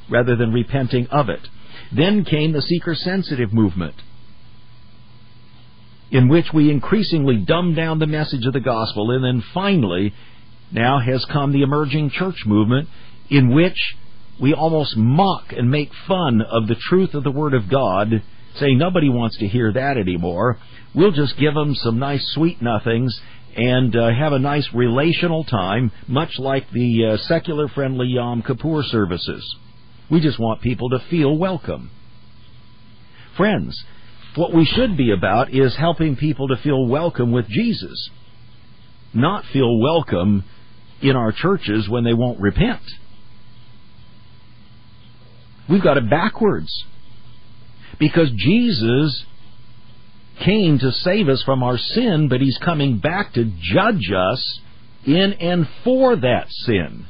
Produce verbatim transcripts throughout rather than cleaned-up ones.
rather than repenting of it. Then came the seeker-sensitive movement, in which we increasingly dumbed down the message of the gospel. And then finally, now has come the emerging church movement, in which we almost mock and make fun of the truth of the Word of God, saying nobody wants to hear that anymore. We'll just give them some nice sweet nothings and uh, have a nice relational time, much like the uh, secular-friendly Yom Kippur services. We just want people to feel welcome. Friends, what we should be about is helping people to feel welcome with Jesus, not feel welcome in our churches when they won't repent. We've got it backwards, because Jesus came to save us from our sin, but He's coming back to judge us in and for that sin.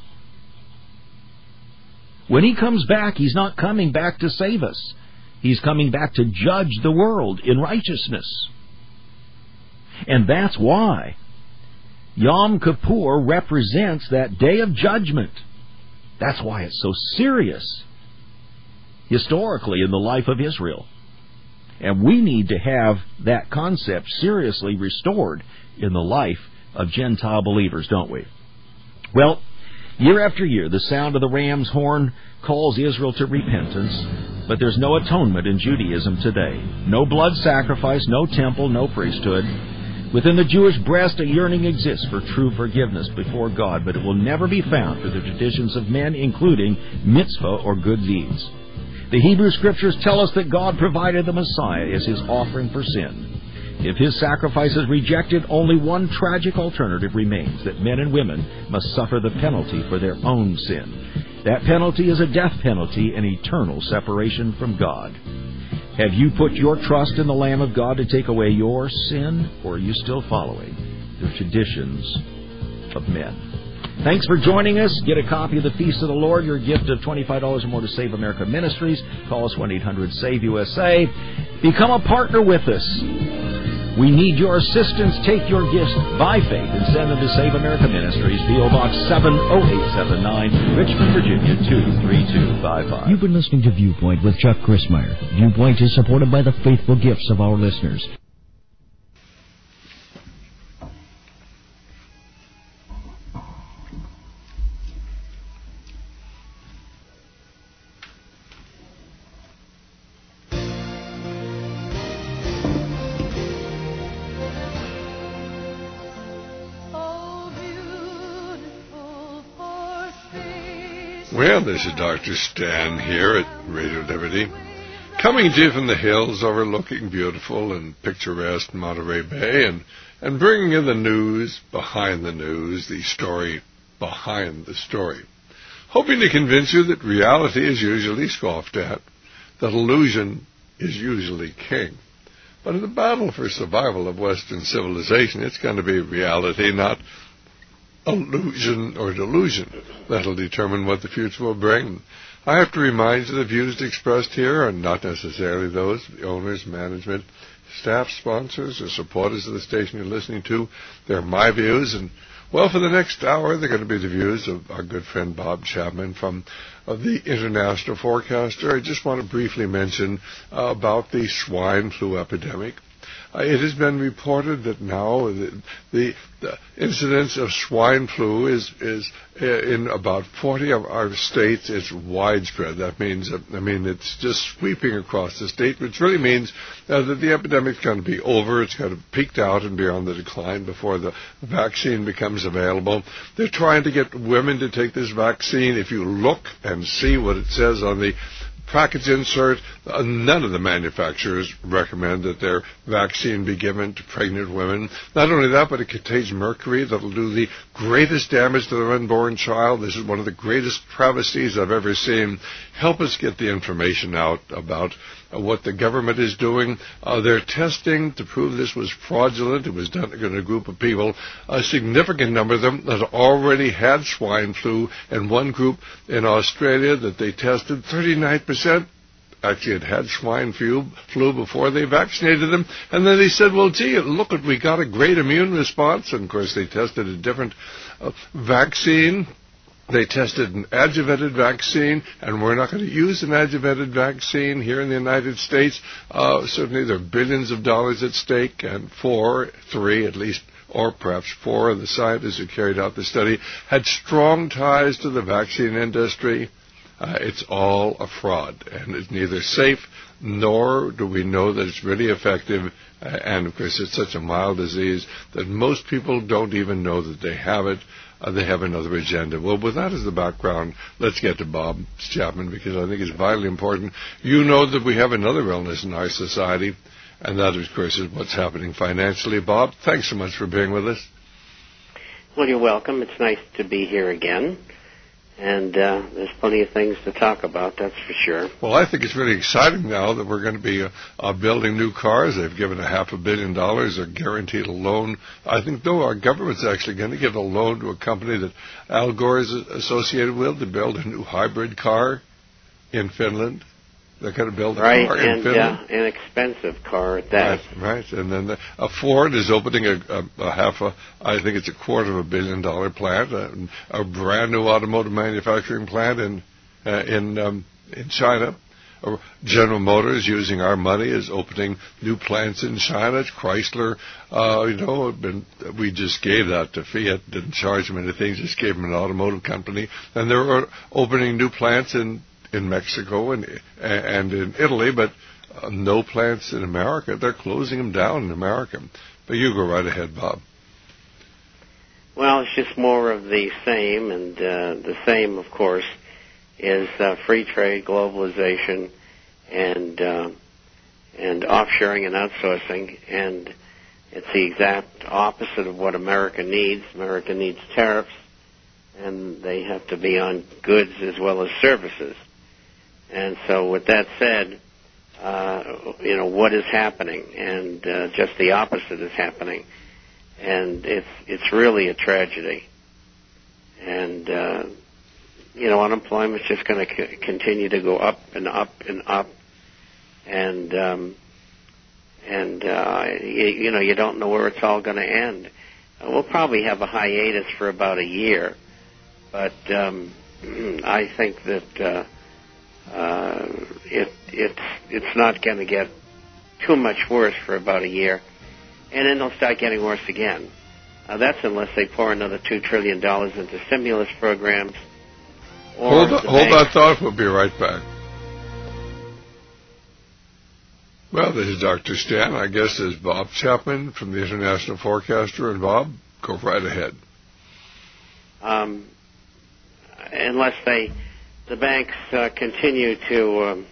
When He comes back, He's not coming back to save us. He's coming back to judge the world in righteousness. And that's why Yom Kippur represents that day of judgment. That's why it's so serious historically in the life of Israel. And we need to have that concept seriously restored in the life of Gentile believers, don't we? Well, year after year, the sound of the ram's horn calls Israel to repentance, but there's no atonement in Judaism today. No blood sacrifice, no temple, no priesthood. Within the Jewish breast, a yearning exists for true forgiveness before God, but it will never be found through the traditions of men, including mitzvah or good deeds. The Hebrew Scriptures tell us that God provided the Messiah as His offering for sin. If His sacrifice is rejected, only one tragic alternative remains, that men and women must suffer the penalty for their own sin. That penalty is a death penalty and eternal separation from God. Have you put your trust in the Lamb of God to take away your sin, or are you still following the traditions of men? Thanks for joining us. Get a copy of the Feast of the Lord, your gift of twenty-five dollars or more to Save America Ministries. Call us one eight hundred save U S A. Become a partner with us. We need your assistance. Take your gifts by faith and send them to Save America Ministries, P O Box seven oh eight seven nine, Richmond, Virginia two three two five five. You've been listening to Viewpoint with Chuck Crismier. Viewpoint is supported by the faithful gifts of our listeners. Well, this is Doctor Stan here at Radio Liberty, coming to you from the hills overlooking beautiful and picturesque Monterey Bay, and, and bringing you the news behind the news, the story behind the story, hoping to convince you that reality is usually scoffed at, that illusion is usually king. But in the battle for survival of Western civilization, it's going to be reality, not illusion or delusion, that'll determine what the future will bring. I have to remind you the views expressed here are not necessarily those of the owners, management, staff, sponsors, or supporters of the station you're listening to. They're my views, and, well, for the next hour, they're going to be the views of our good friend Bob Chapman from uh, the International Forecaster. I just want to briefly mention uh, about the swine flu epidemic. Uh, it has been reported that now the, the, the incidence of swine flu is, is uh, in about forty of our states. It's widespread. That means, uh, I mean, it's just sweeping across the state, which really means uh, that the epidemic's going to be over. It's going to peaked out and be on the decline before the vaccine becomes available. They're trying to get women to take this vaccine. If you look and see what it says on the package insert, uh, none of the manufacturers recommend that their vaccine be given to pregnant women. Not only that, but it contains mercury that will do the greatest damage to the unborn child. This is one of the greatest travesties I've ever seen. Help us get the information out about uh, what the government is doing. Uh, they're testing to prove this was fraudulent. It was done in a group of people. A significant number of them that already had swine flu, and one group in Australia that they tested, thirty-nine percent actually had had swine flu, flu before they vaccinated them. And then they said, well, gee, look, we got a great immune response. And, of course, they tested a different uh, vaccine They tested an adjuvanted vaccine, and we're not going to use an adjuvanted vaccine here in the United States. Uh, certainly there are billions of dollars at stake, and four, three at least, or perhaps four of the scientists who carried out the study had strong ties to the vaccine industry. Uh, it's all a fraud, and it's neither safe nor do we know that it's really effective. Uh, and, of course, it's such a mild disease that most people don't even know that they have it. Uh, they have another agenda. Well, with that as the background, let's get to Bob Chapman, because I think it's vitally important. You know that we have another illness in our society, and that, of course, is what's happening financially. Bob, thanks so much for being with us. Well, you're welcome. It's nice to be here again. And uh, there's plenty of things to talk about, that's for sure. Well, I think it's really exciting now that we're going to be uh, uh, building new cars. They've given a half a billion dollars, or guaranteed a loan. I think, though, our government's actually going to give a loan to a company that Al Gore is associated with to build a new hybrid car in Finland. They're going to build a right, car in and, Finland. Uh, an expensive car at that. Right, right. And then the, a Ford is opening a, a, a half a, I think it's a quarter of a billion dollar plant, a, a brand new automotive manufacturing plant in uh, in um, in China. Uh, General Motors, using our money, is opening new plants in China. Chrysler, uh, you know, been, we just gave that to Fiat, didn't charge them anything, just gave them an automotive company. And they're opening new plants in in Mexico and and in Italy, but uh, no plants in America. They're closing them down in America. But you go right ahead, Bob. Well, it's just more of the same, and uh, the same, of course, is uh, free trade, globalization, and uh, and offshoring and outsourcing, and it's the exact opposite of what America needs. America needs tariffs, and they have to be on goods as well as services. And so with that said, uh, you know, what is happening? And uh, just the opposite is happening. And it's it's really a tragedy. And, uh, you know, unemployment's just going to c- continue to go up and up and up. And, um, and uh, you, you know, you don't know where it's all going to end. Uh, we'll probably have a hiatus for about a year. But um, I think that... Uh, Uh, it, it's it's not going to get too much worse for about a year, and then they'll start getting worse again. Uh, that's unless they pour another two trillion dollars into stimulus programs. Or hold on, hold that thought. We'll be right back. Well, this is Doctor Stan. I guess is Bob Chapman from the International Forecaster. And Bob, go right ahead. Um, unless they... The banks uh, continue to um,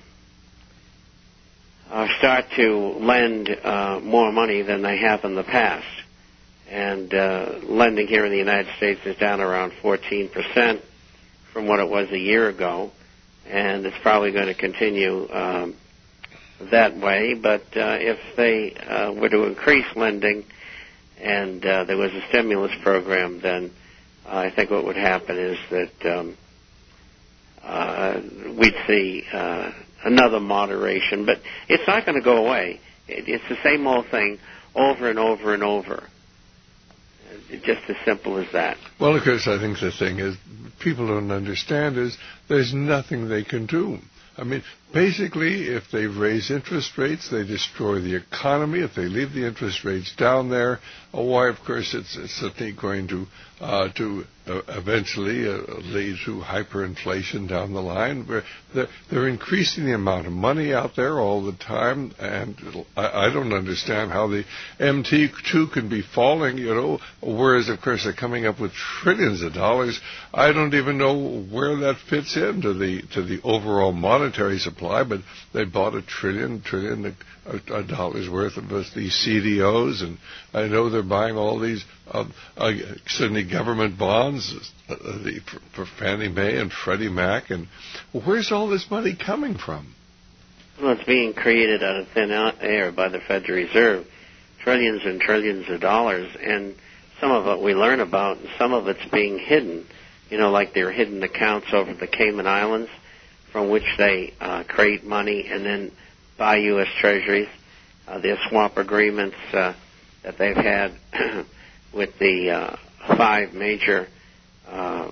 uh, start to lend uh, more money than they have in the past. And uh, lending here in the United States is down around fourteen percent from what it was a year ago. And it's probably going to continue um, that way. But uh, if they uh, were to increase lending and uh, there was a stimulus program, then uh, I think what would happen is that... Um, Uh, we'd see uh, another moderation, but it's not going to go away. It, it's the same old thing over and over and over. It's just as simple as that. Well, of course, I think the thing is, people don't understand is there's nothing they can do. I mean, basically, if they raise interest rates, they destroy the economy. If they leave the interest rates down there, oh, why, of course, it's, it's certainly going to uh, to uh, eventually uh, lead to hyperinflation down the line. Where they're, they're increasing the amount of money out there all the time, and I, I don't understand how the M T two can be falling, you know, whereas, of course, they're coming up with trillions of dollars. I don't even know where that fits into the to the overall monetary supply, but they bought a trillion, trillion uh, dollars worth of uh, these C D Os, and I know they're buying all these uh, uh, certainly government bonds uh, the, for, for Fannie Mae and Freddie Mac, and where's all this money coming from? Well, it's being created out of thin air by the Federal Reserve, trillions and trillions of dollars, and some of it we learn about, and some of it's being hidden. You know, like there are hidden accounts over the Cayman Islands from which they uh, create money and then buy U S Treasuries. Uh, there's swap agreements uh, that they've had with the uh, five major uh,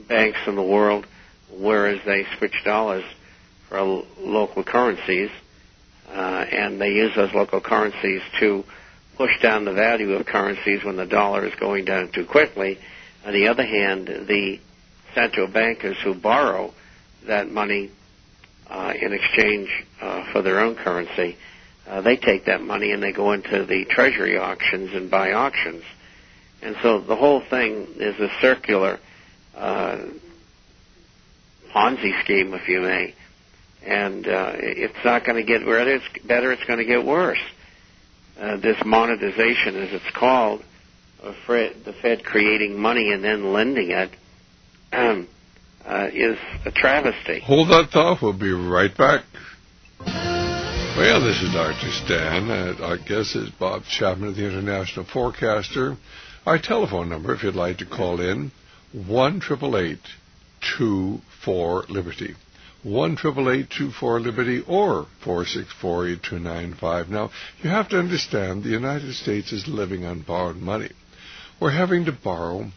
banks in the world, whereas they switch dollars for local currencies, uh, and they use those local currencies to push down the value of currencies when the dollar is going down too quickly. On the other hand, the central bankers who borrow that money uh, in exchange uh, for their own currency, uh, they take that money and they go into the treasury auctions and buy auctions. And so the whole thing is a circular uh, Ponzi scheme, if you may. And uh, it's not going to get better, it's better, it's going to get worse. Uh, this monetization, as it's called, of the Fed creating money and then lending it, um, uh, is a travesty. Hold that thought. We'll be right back. Well, this is Doctor Stan. Uh, our guest is Bob Chapman, the International Forecaster. Our telephone number, if you'd like to call in, one eight eight eight, two four, Liberty. one eight eight eight, two four, Liberty or four six four, eight two nine five. Now, you have to understand the United States is living on borrowed money. We're having to borrow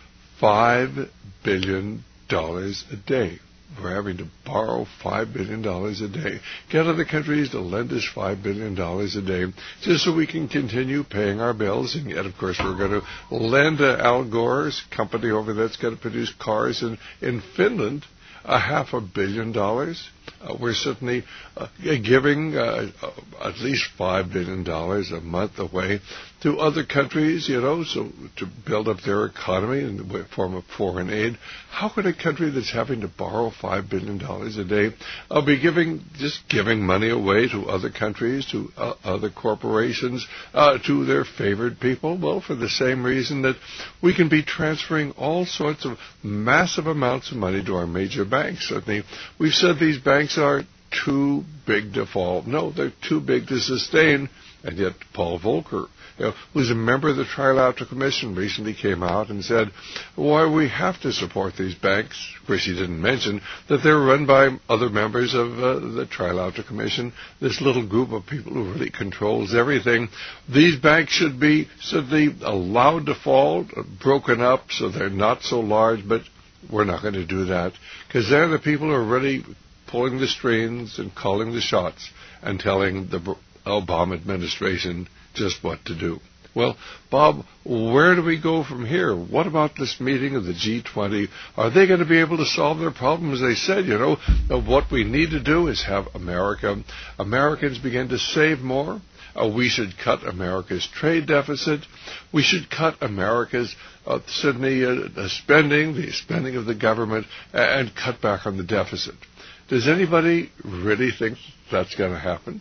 five billion dollars a day. We're having to borrow five billion dollars a day. Get other countries to lend us five billion dollars a day just so we can continue paying our bills. And yet, of course, we're going to lend to Al Gore's company over there that's going to produce cars in, in Finland a half a billion dollars. Uh, we're certainly uh, giving uh, uh, at least five billion dollars a month away to other countries, you know, so to build up their economy in the form of foreign aid. How could a country that's having to borrow five billion dollars a day uh, be giving, just giving money away to other countries, to uh, other corporations, uh, to their favored people? Well, for the same reason that we can be transferring all sorts of massive amounts of money to our major banks. Certainly, we've said these banks are too big to fall. No, they're too big to sustain. And yet Paul Volcker, you know, who's a member of the Trilateral Commission, recently came out and said, why we have to support these banks. Of course, he didn't mention that they're run by other members of uh, the Trilateral Commission, this little group of people who really controls everything. These banks should be simply allowed to fall, broken up so they're not so large, but we're not going to do that because they're the people who are really pulling the strings and calling the shots and telling the Obama administration just what to do. Well, Bob, where do we go from here? What about this meeting of the G twenty? Are they going to be able to solve their problems? They said, you know, what we need to do is have America, Americans begin to save more. Uh, we should cut America's trade deficit. We should cut America's uh, Sydney uh, spending, the spending of the government, and cut back on the deficit. Does anybody really think that's going to happen?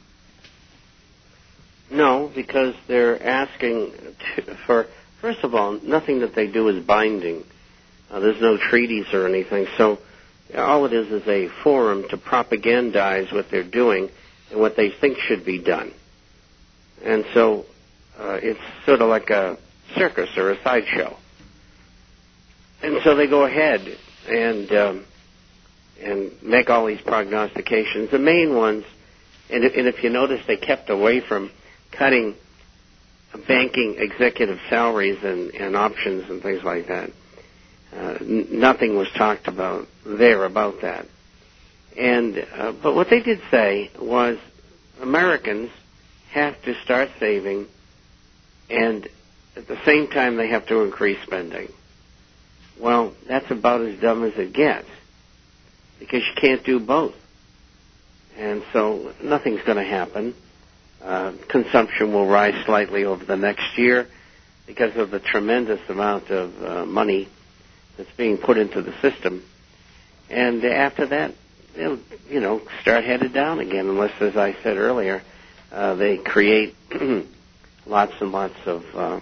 No, because they're asking to, for, first of all, nothing that they do is binding. Uh, there's no treaties or anything. So all it is is a forum to propagandize what they're doing and what they think should be done. And so uh, it's sort of like a circus or a sideshow. And so they go ahead and um, and make all these prognostications. The main ones, and, and if you notice, they kept away from cutting banking executive salaries and, and options and things like that. Uh, n- nothing was talked about there about that. And uh, but what they did say was Americans have to start saving, and at the same time they have to increase spending. Well, that's about as dumb as it gets, because you can't do both. And so nothing's going to happen. Uh, consumption will rise slightly over the next year because of the tremendous amount of uh, money that's being put into the system. And after that, it'll, you know, start headed down again, unless, as I said earlier, uh, they create lots and lots of uh,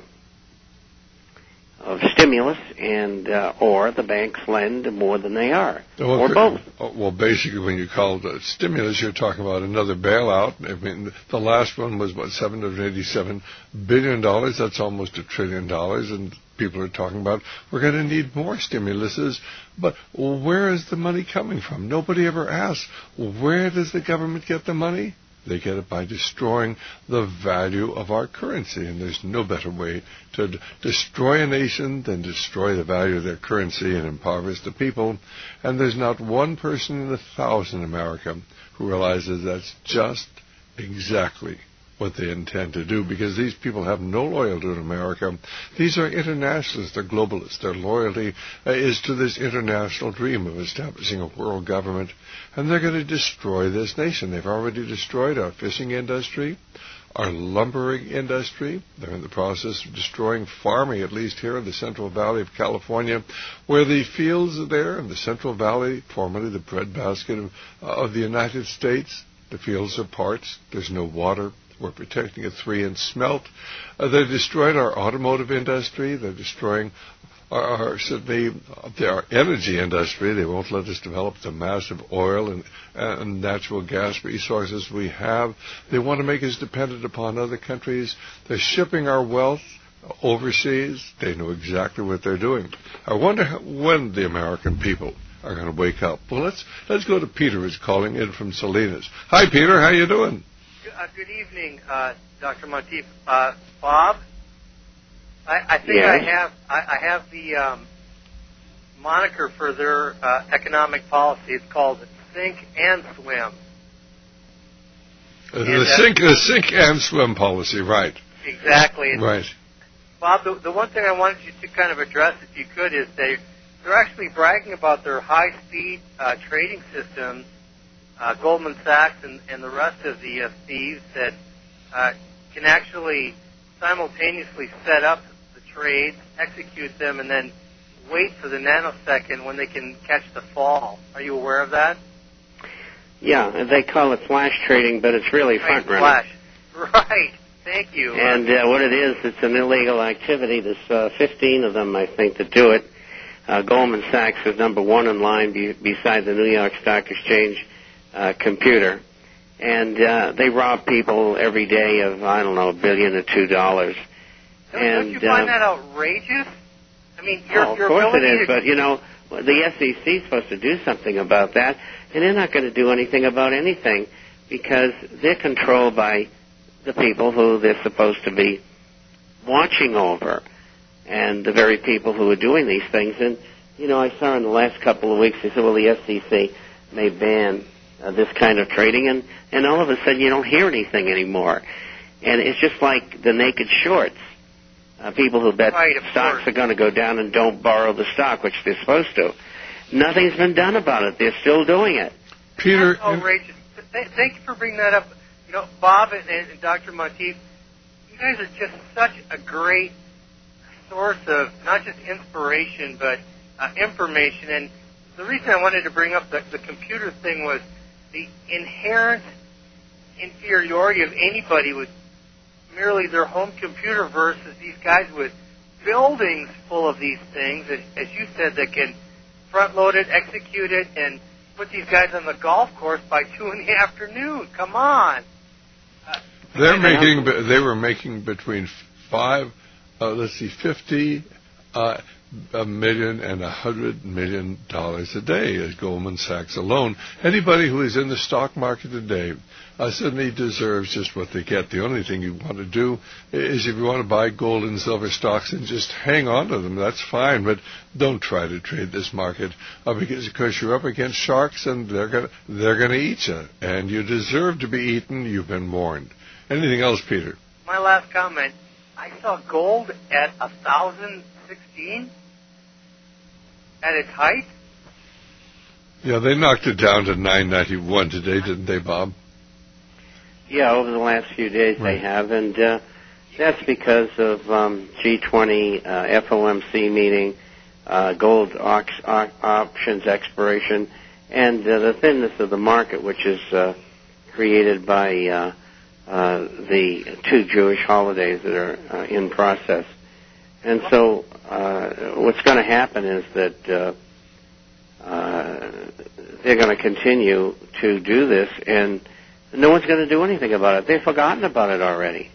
of stimulus, and uh, or the banks lend more than they are, well, or both. Well, basically, when you call it stimulus, you're talking about another bailout. I mean, the last one was, what, seven hundred eighty-seven billion dollars? That's almost a trillion dollars, and people are talking about we're going to need more stimuluses. But where is the money coming from? Nobody ever asks, where does the government get the money? They get it by destroying the value of our currency, and there's no better way to d- destroy a nation than destroy the value of their currency and impoverish the people. And there's not one person in a thousand in America who realizes that's just exactly what they intend to do, because these people have no loyalty to America. These are internationalists, they're globalists. Their loyalty uh, is to this international dream of establishing a world government, and they're going to destroy this nation. They've already destroyed our fishing industry, our lumbering industry. They're in the process of destroying farming, at least here in the Central Valley of California, where the fields are there in the Central Valley, formerly the breadbasket of, uh, of the United States. The fields are parched. There's no water. We're protecting a three-inch smelt. Uh, they've destroyed our automotive industry. They're destroying our, our, certainly our energy industry. They won't let us develop the massive oil and, and natural gas resources we have. They want to make us dependent upon other countries. They're shipping our wealth overseas. They know exactly what they're doing. I wonder how, when the American people are going to wake up. Well, let's let's go to Peter, who's calling in from Salinas. Hi, Peter. How you doing? Uh, good evening, uh, Doctor Monteith. Uh, Bob, I, I think yes. I have I, I have the um, moniker for their uh, economic policy. It's called Sink and Swim. Uh, and, the uh, sink, the sink and swim policy, right? Exactly. Right. Bob, the, the one thing I wanted you to kind of address, if you could, is they they're actually bragging about their high-speed uh, trading systems. Uh, Goldman Sachs and, and the rest of the uh, thieves that uh, can actually simultaneously set up the trades, execute them, and then wait for the nanosecond when they can catch the fall. Are you aware of that? Yeah, they call it flash trading, but it's really front running. Flash. Right. Thank you. And uh, what it is, it's an illegal activity. There's uh, fifteen of them, I think, that do it. Uh, Goldman Sachs is number one in line be- beside the New York Stock Exchange Uh, computer, and uh, they rob people every day of, I don't know, a billion or two dollars. Don't, and, don't you find uh, that outrageous? I mean, your, oh, of your course it ability is, to... but, you know, the S E C is supposed to do something about that, and they're not going to do anything about anything because they're controlled by the people who they're supposed to be watching over, and the very people who are doing these things. And, you know, I saw in the last couple of weeks, they said, well, the S E C may ban Uh, this kind of trading, and, and all of a sudden you don't hear anything anymore. And it's just like the naked shorts. Uh, people who bet right, stocks course. are going to go down and don't borrow the stock, which they're supposed to. Nothing's been done about it. They're still doing it. That's Peter, outrageous. Th- thank you for bringing that up. You know, Bob and, and Doctor Monteith, you guys are just such a great source of not just inspiration, but uh, information. And the reason I wanted to bring up the, the computer thing was the inherent inferiority of anybody with merely their home computer versus these guys with buildings full of these things, as, as you said, that can front-load it, execute it, and put these guys on the golf course by two in the afternoon. Come on. Uh, they're making. They were making between five, uh, let's see, fifty. Uh, a million and a hundred million dollars a day at Goldman Sachs alone. Anybody who is in the stock market today uh, certainly deserves just what they get. The only thing you want to do is if you want to buy gold and silver stocks and just hang on to them, that's fine, but don't try to trade this market uh, because, because you're up against sharks and they're going they're going to eat you, and you deserve to be eaten. You've been warned. Anything else, Peter? My last comment, I saw gold at one thousand sixteen. At its height? Yeah, they knocked it down to nine ninety-one today, didn't they, Bob? Yeah, over the last few days right. They have, and uh, that's because of um, G twenty, uh, F O M C meeting, uh, gold aux- au- options expiration, and uh, the thinness of the market, which is uh, created by uh, uh, the two Jewish holidays that are uh, in process. And so uh, what's going to happen is that uh, uh, they're going to continue to do this, and no one's going to do anything about it. They've forgotten about it already.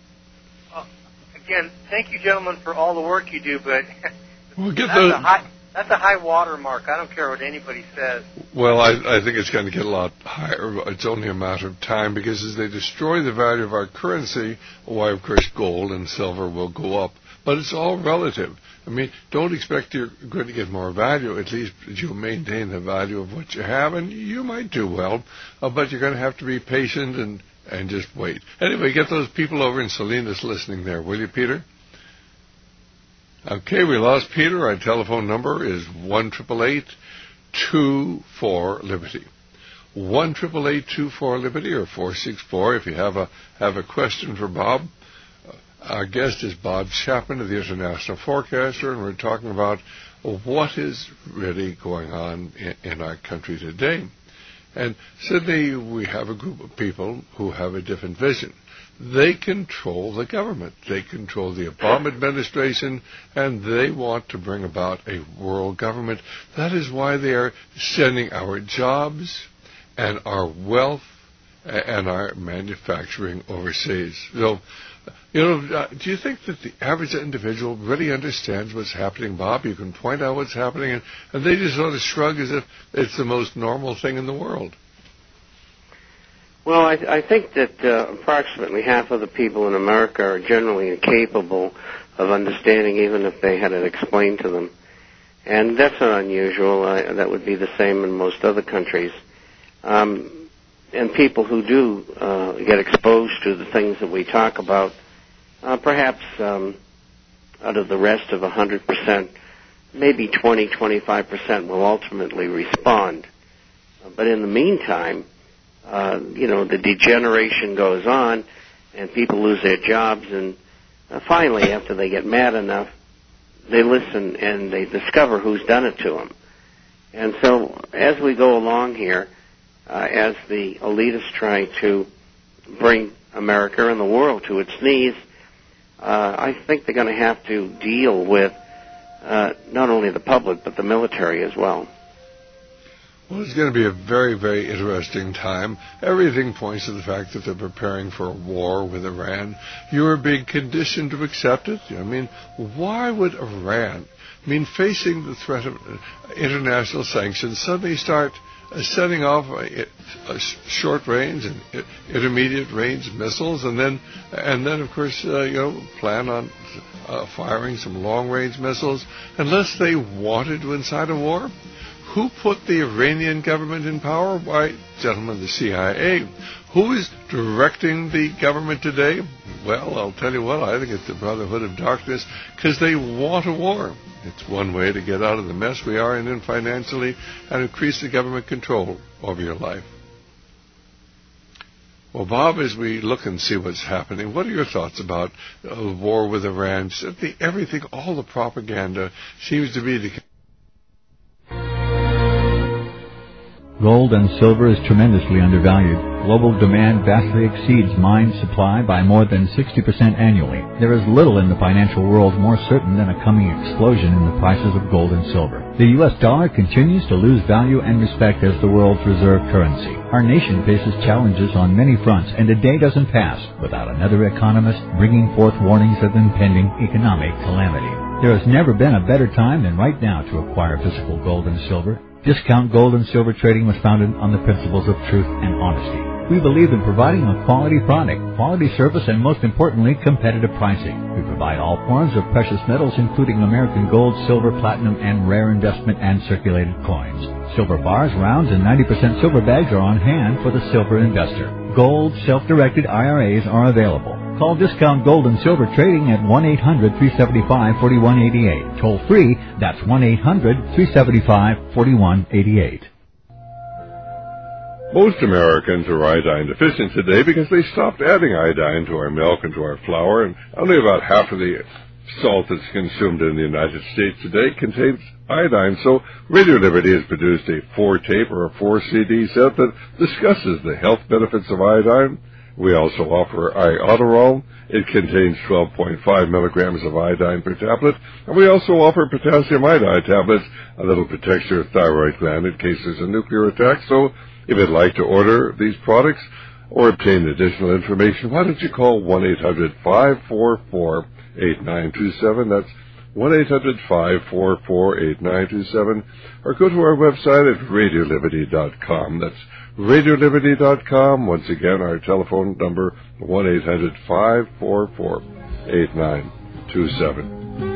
Well, again, thank you, gentlemen, for all the work you do, but we'll get that's, the... a high, that's a high water mark. I don't care what anybody says. Well, I, I think it's going to get a lot higher. It's only a matter of time, because as they destroy the value of our currency, why, of course, gold and silver will go up. But it's all relative. I mean, don't expect you're going to get more value. At least you'll maintain the value of what you have, and you might do well. Uh, but you're going to have to be patient and, and just wait. Anyway, get those people over in Salinas listening there, will you, Peter? Okay, we lost Peter. Our telephone number is one eight eight eight, two four, Liberty. one eight eight eight, two four, Liberty, or four six four if you have a have a question for Bob. Our guest is Bob Chapman of the International Forecaster, and we're talking about what is really going on in, in our country today. And Sydney, we have a group of people who have a different vision. They control the government. They control the Obama administration, and they want to bring about a world government. That is why they are sending our jobs and our wealth and our manufacturing overseas. So, you know, uh, do you think that the average individual really understands what's happening, Bob? You can point out what's happening, and, and they just sort of shrug as if it's the most normal thing in the world. Well, I, I think that uh, approximately half of the people in America are generally incapable of understanding, even if they had it explained to them. And that's not unusual. Uh, that would be the same in most other countries. Um, and people who do uh, get exposed to the things that we talk about, uh, perhaps um, out of the rest of one hundred percent, maybe twenty, twenty-five percent will ultimately respond. Uh, but in the meantime, Uh, you know, the degeneration goes on, and people lose their jobs, and uh, finally, after they get mad enough, they listen and they discover who's done it to them. And so, as we go along here, uh, as the elitists try to bring America and the world to its knees, uh, I think they're going to have to deal with uh, not only the public, but the military as well. Well, it's going to be a very, very interesting time. Everything points to the fact that they're preparing for a war with Iran. You are being conditioned to accept it. I mean, why would Iran, I mean, facing the threat of international sanctions, suddenly start uh, setting off uh, uh, short-range and uh, intermediate-range missiles, and then, and then, of course, uh, you know, plan on uh, firing some long-range missiles, unless they wanted to incite a war? Who put the Iranian government in power? Why, gentlemen, the C I A. Who is directing the government today? Well, I'll tell you what, I think it's the Brotherhood of Darkness, because they want a war. It's one way to get out of the mess we are in financially and increase the government control over your life. Well, Bob, as we look and see what's happening, what are your thoughts about the war with Iran? Simply everything, all the propaganda seems to be the... Gold and silver is tremendously undervalued. Global demand vastly exceeds mine supply by more than sixty percent annually. There is little in the financial world more certain than a coming explosion in the prices of gold and silver. The U S dollar continues to lose value and respect as the world's reserve currency. Our nation faces challenges on many fronts, and a day doesn't pass without another economist bringing forth warnings of impending economic calamity. There has never been a better time than right now to acquire physical gold and silver. Discount Gold and Silver Trading was founded on the principles of truth and honesty. We believe in providing a quality product, quality service, and most importantly, competitive pricing. We provide all forms of precious metals, including American gold, silver, platinum, and rare investment and circulated coins. Silver bars, rounds, and ninety percent silver bags are on hand for the silver investor. Gold, self-directed I R As are available. Call Discount Gold and Silver Trading at one eight hundred, three seven five, four one eight eight. Toll free, that's one eight hundred, three seven five, four one eight eight. Most Americans are iodine deficient today because they stopped adding iodine to our milk and to our flour, and only about half of the salt that's consumed in the United States today contains iodine. So Radio Liberty has produced a four-tape or a four-C D set that discusses the health benefits of iodine. We also offer Iodoral. It contains twelve point five milligrams of iodine per tablet. And we also offer potassium iodide tablets. A little protects your thyroid gland in case there's a nuclear attack. So if you'd like to order these products or obtain additional information, why don't you call one eight hundred, five four four, eight nine two seven. That's one eight hundred, five four four, eight nine two seven, or go to our website at radio liberty dot com. That's radio liberty dot com. Once again, our telephone number, one eight hundred, five four four, eight nine two seven.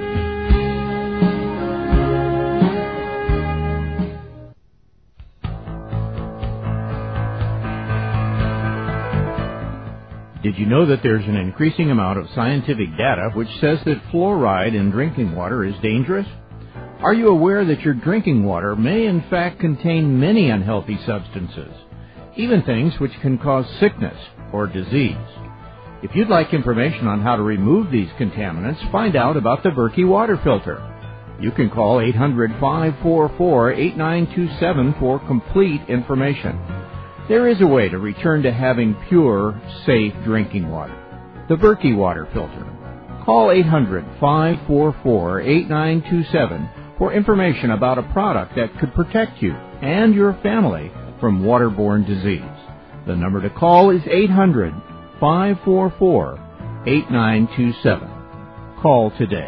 Did you know that there's an increasing amount of scientific data which says that fluoride in drinking water is dangerous? Are you aware that your drinking water may in fact contain many unhealthy substances, even things which can cause sickness or disease? If you'd like information on how to remove these contaminants, find out about the Berkey water filter. You can call eight hundred, five four four, eight nine two seven for complete information. There is a way to return to having pure, safe drinking water. The Berkey water filter. Call eight hundred, five four four, eight nine two seven for information about a product that could protect you and your family from waterborne disease. The number to call is eight hundred, five four four, eight nine two seven. Call today.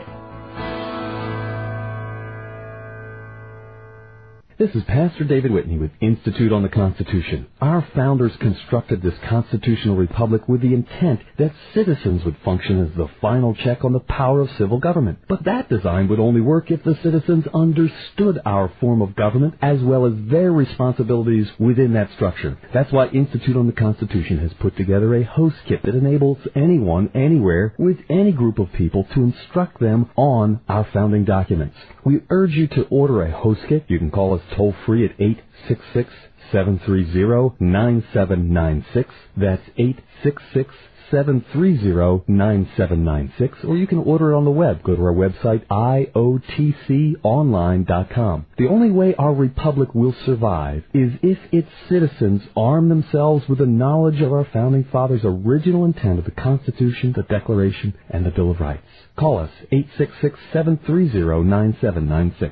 This is Pastor David Whitney with Institute on the Constitution. Our founders constructed this constitutional republic with the intent that citizens would function as the final check on the power of civil government. But that design would only work if the citizens understood our form of government as well as their responsibilities within that structure. That's why Institute on the Constitution has put together a host kit that enables anyone, anywhere, with any group of people to instruct them on our founding documents. We urge you to order a host kit. You can call us toll-free at eight six six, seven three zero, nine seven nine six. That's eight six six, seven three zero, nine seven nine six. Or you can order it on the web. Go to our website, I O T C online dot com. The only way our republic will survive is if its citizens arm themselves with the knowledge of our founding fathers' original intent of the Constitution, the Declaration, and the Bill of Rights. Call us, eight six six, seven three zero, nine seven nine six.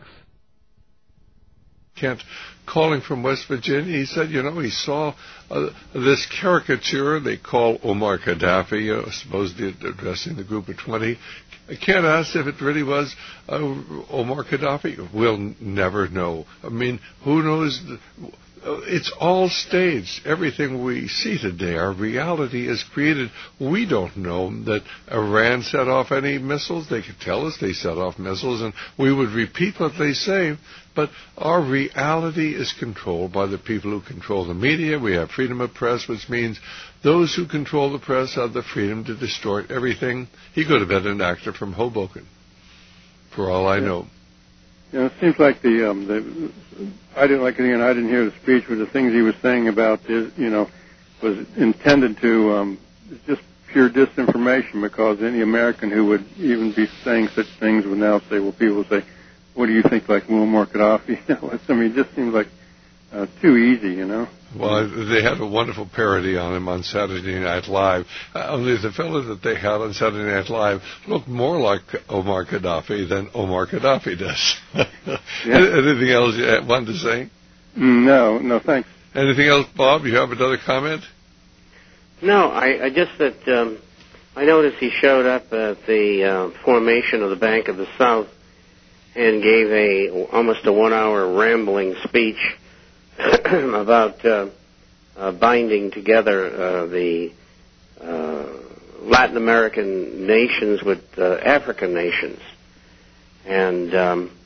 Kent, calling from West Virginia, he said, you know, he saw uh, this caricature they call Omar Gaddafi, uh, supposedly addressing the group of twenty. Kent asked if it really was uh, Omar Gaddafi. We'll never know. I mean, who knows? The, It's all staged. Everything we see today, our reality is created. We don't know that Iran set off any missiles. They could tell us they set off missiles, and we would repeat what they say. But our reality is controlled by the people who control the media. We have freedom of press, which means those who control the press have the freedom to distort everything. He could have been an actor from Hoboken, for all I know. You know, it seems like the, um, the I didn't like again. I didn't hear the speech, but the things he was saying about is, you know, was intended to um, just pure disinformation, because any American who would even be saying such things would now say, well, people would say, what do you think, like Muammar Gaddafi? I mean, it just seems like uh, too easy, you know. Well, they had a wonderful parody on him on Saturday Night Live. Uh, only the fellow that they had on Saturday Night Live looked more like Omar Gaddafi than Omar Gaddafi does. Yeah. Anything else you wanted to say? No, no, thanks. Anything else, Bob? You have another comment? No, I, I just that um, I noticed he showed up at the uh, formation of the Bank of the South and gave a almost a one-hour rambling speech about uh, uh, binding together uh, the uh, Latin American nations with uh, African nations. And um,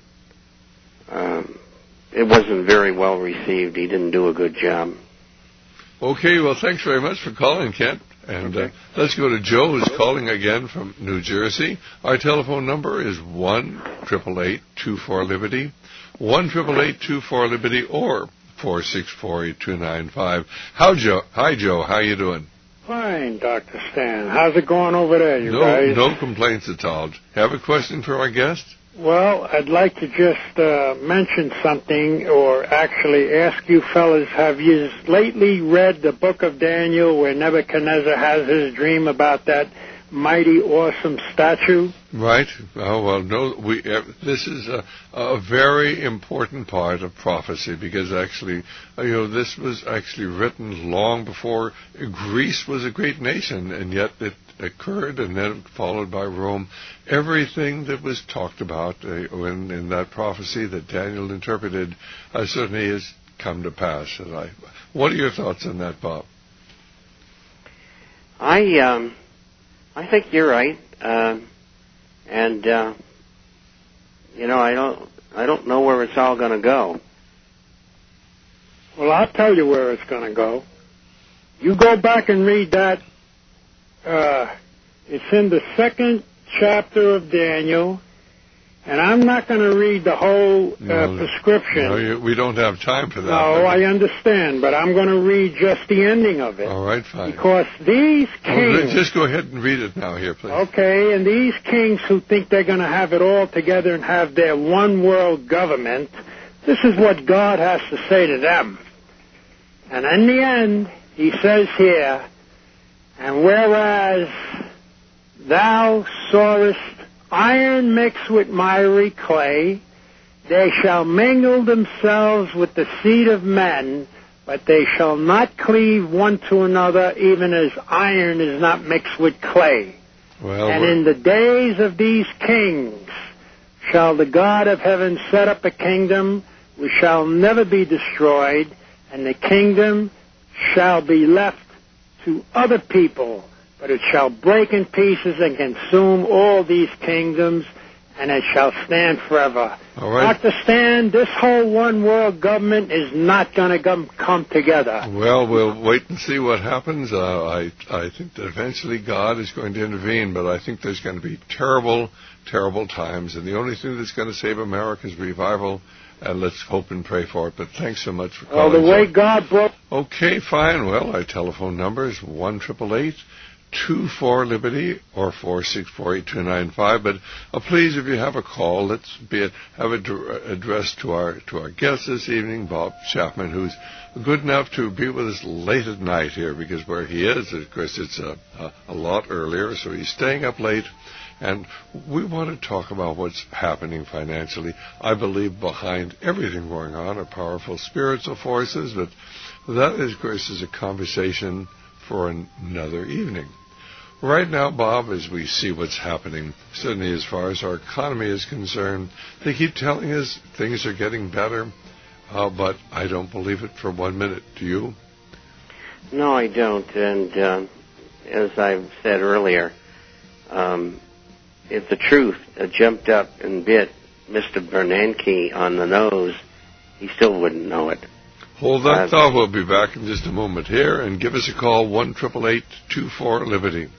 um, it wasn't very well received. He didn't do a good job. Okay, well, thanks very much for calling, Kent. And okay. uh, let's go to Joe, who's calling again from New Jersey. Our telephone number is one eight eight eight, two four, liberty, one eight eight eight, two four, liberty, or four six four, eight two nine five. How, Joe? Hi, Joe. How you doing? Fine, Doctor Stan. How's it going over there, you no, guys? No complaints at all. Have a question for our guest? Well, I'd like to just uh, mention something, or actually ask you fellas, have you lately read the book of Daniel where Nebuchadnezzar has his dream about that mighty, awesome statue? Right. Oh, well, no, we, uh, this is a, a very important part of prophecy because actually, uh, you know, this was actually written long before Greece was a great nation, and yet it occurred and then followed by Rome. Everything that was talked about uh, in, in that prophecy that Daniel interpreted uh, certainly has come to pass. And I, what are your thoughts on that, Bob? I um, I think you're right, uh, and uh, you know I don't I don't know where it's all going to go. Well, I'll tell you where it's going to go. You go back and read that. Uh, it's in the second chapter of Daniel. And I'm not going to read the whole uh, no, prescription. No, you, we don't have time for that. No, I understand, but I'm going to read just the ending of it. All right, fine. Because these kings... Well, just go ahead and read it now here, please. Okay, and these kings who think they're going to have it all together and have their one world government, this is what God has to say to them. And in the end, he says here, and whereas thou sawest iron mixed with miry clay, they shall mingle themselves with the seed of men, but they shall not cleave one to another, even as iron is not mixed with clay. Well, and we're... in the days of these kings shall the God of heaven set up a kingdom which shall never be destroyed, and the kingdom shall be left to other people, but it shall break in pieces and consume all these kingdoms, and it shall stand forever. All right. Doctor Stan, this whole one world government is not going to come, come together. Well, we'll wait and see what happens. Uh, I, I think that eventually God is going to intervene, but I think there's going to be terrible, terrible times, and the only thing that's going to save America is revival, and let's hope and pray for it. But thanks so much for calling. Well, the way God broke... Okay, fine. Well, our telephone number is one eight eight eight, two four, Liberty or four six four, eight two nine five. But uh, please, if you have a call, let's be it, have it addressed to our to our guest this evening, Bob Chapman, who's good enough to be with us late at night here, because where he is, of course, it's a, a, a lot earlier, so he's staying up late. And we want to talk about what's happening financially. I believe behind everything going on are powerful spiritual forces, but that, of course, is a conversation for another evening. Right now, Bob, as we see what's happening, certainly as far as our economy is concerned, they keep telling us things are getting better, uh, but I don't believe it for one minute. Do you? No, I don't. And uh, as I've said earlier, um, if the truth had jumped up and bit Mister Bernanke on the nose, he still wouldn't know it. Hold that uh, thought. We'll be back in just a moment here, and give us a call, one eight eight eight, two four, Liberty.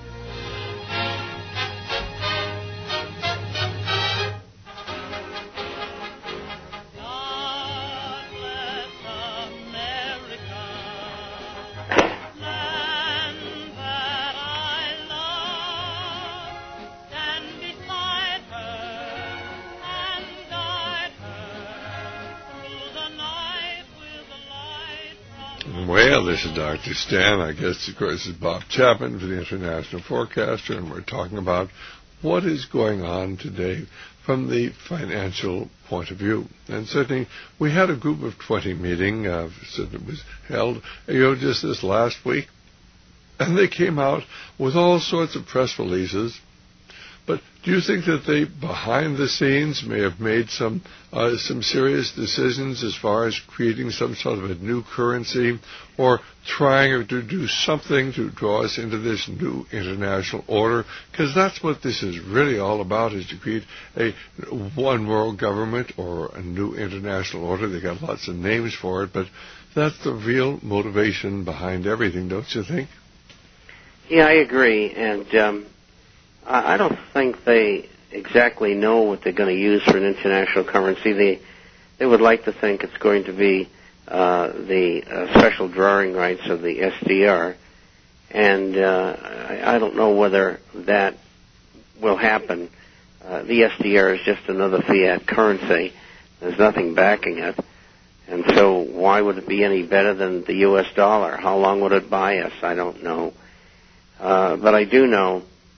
Well, this is Doctor Stan. I guess, of course, is Bob Chapman for the International Forecaster, and we're talking about what is going on today from the financial point of view. And certainly, we had a group of twenty meeting, uh, so it was held, you know, just this last week, and they came out with all sorts of press releases. But do you think that they, behind the scenes, may have made some uh, some serious decisions as far as creating some sort of a new currency, or trying to do something to draw us into this new international order? Because that's what this is really all about, is to create a one world government or a new international order. They got lots of names for it, but that's the real motivation behind everything, don't you think? Yeah, I agree. And um I don't think they exactly know what they're going to use for an international currency. They they would like to think it's going to be uh, the uh, special drawing rights of the S D R, and uh, I, I don't know whether that will happen. Uh, the S D R is just another fiat currency. There's nothing backing it, and so why would it be any better than the U S dollar? How long would it buy us? I don't know, uh, but I do know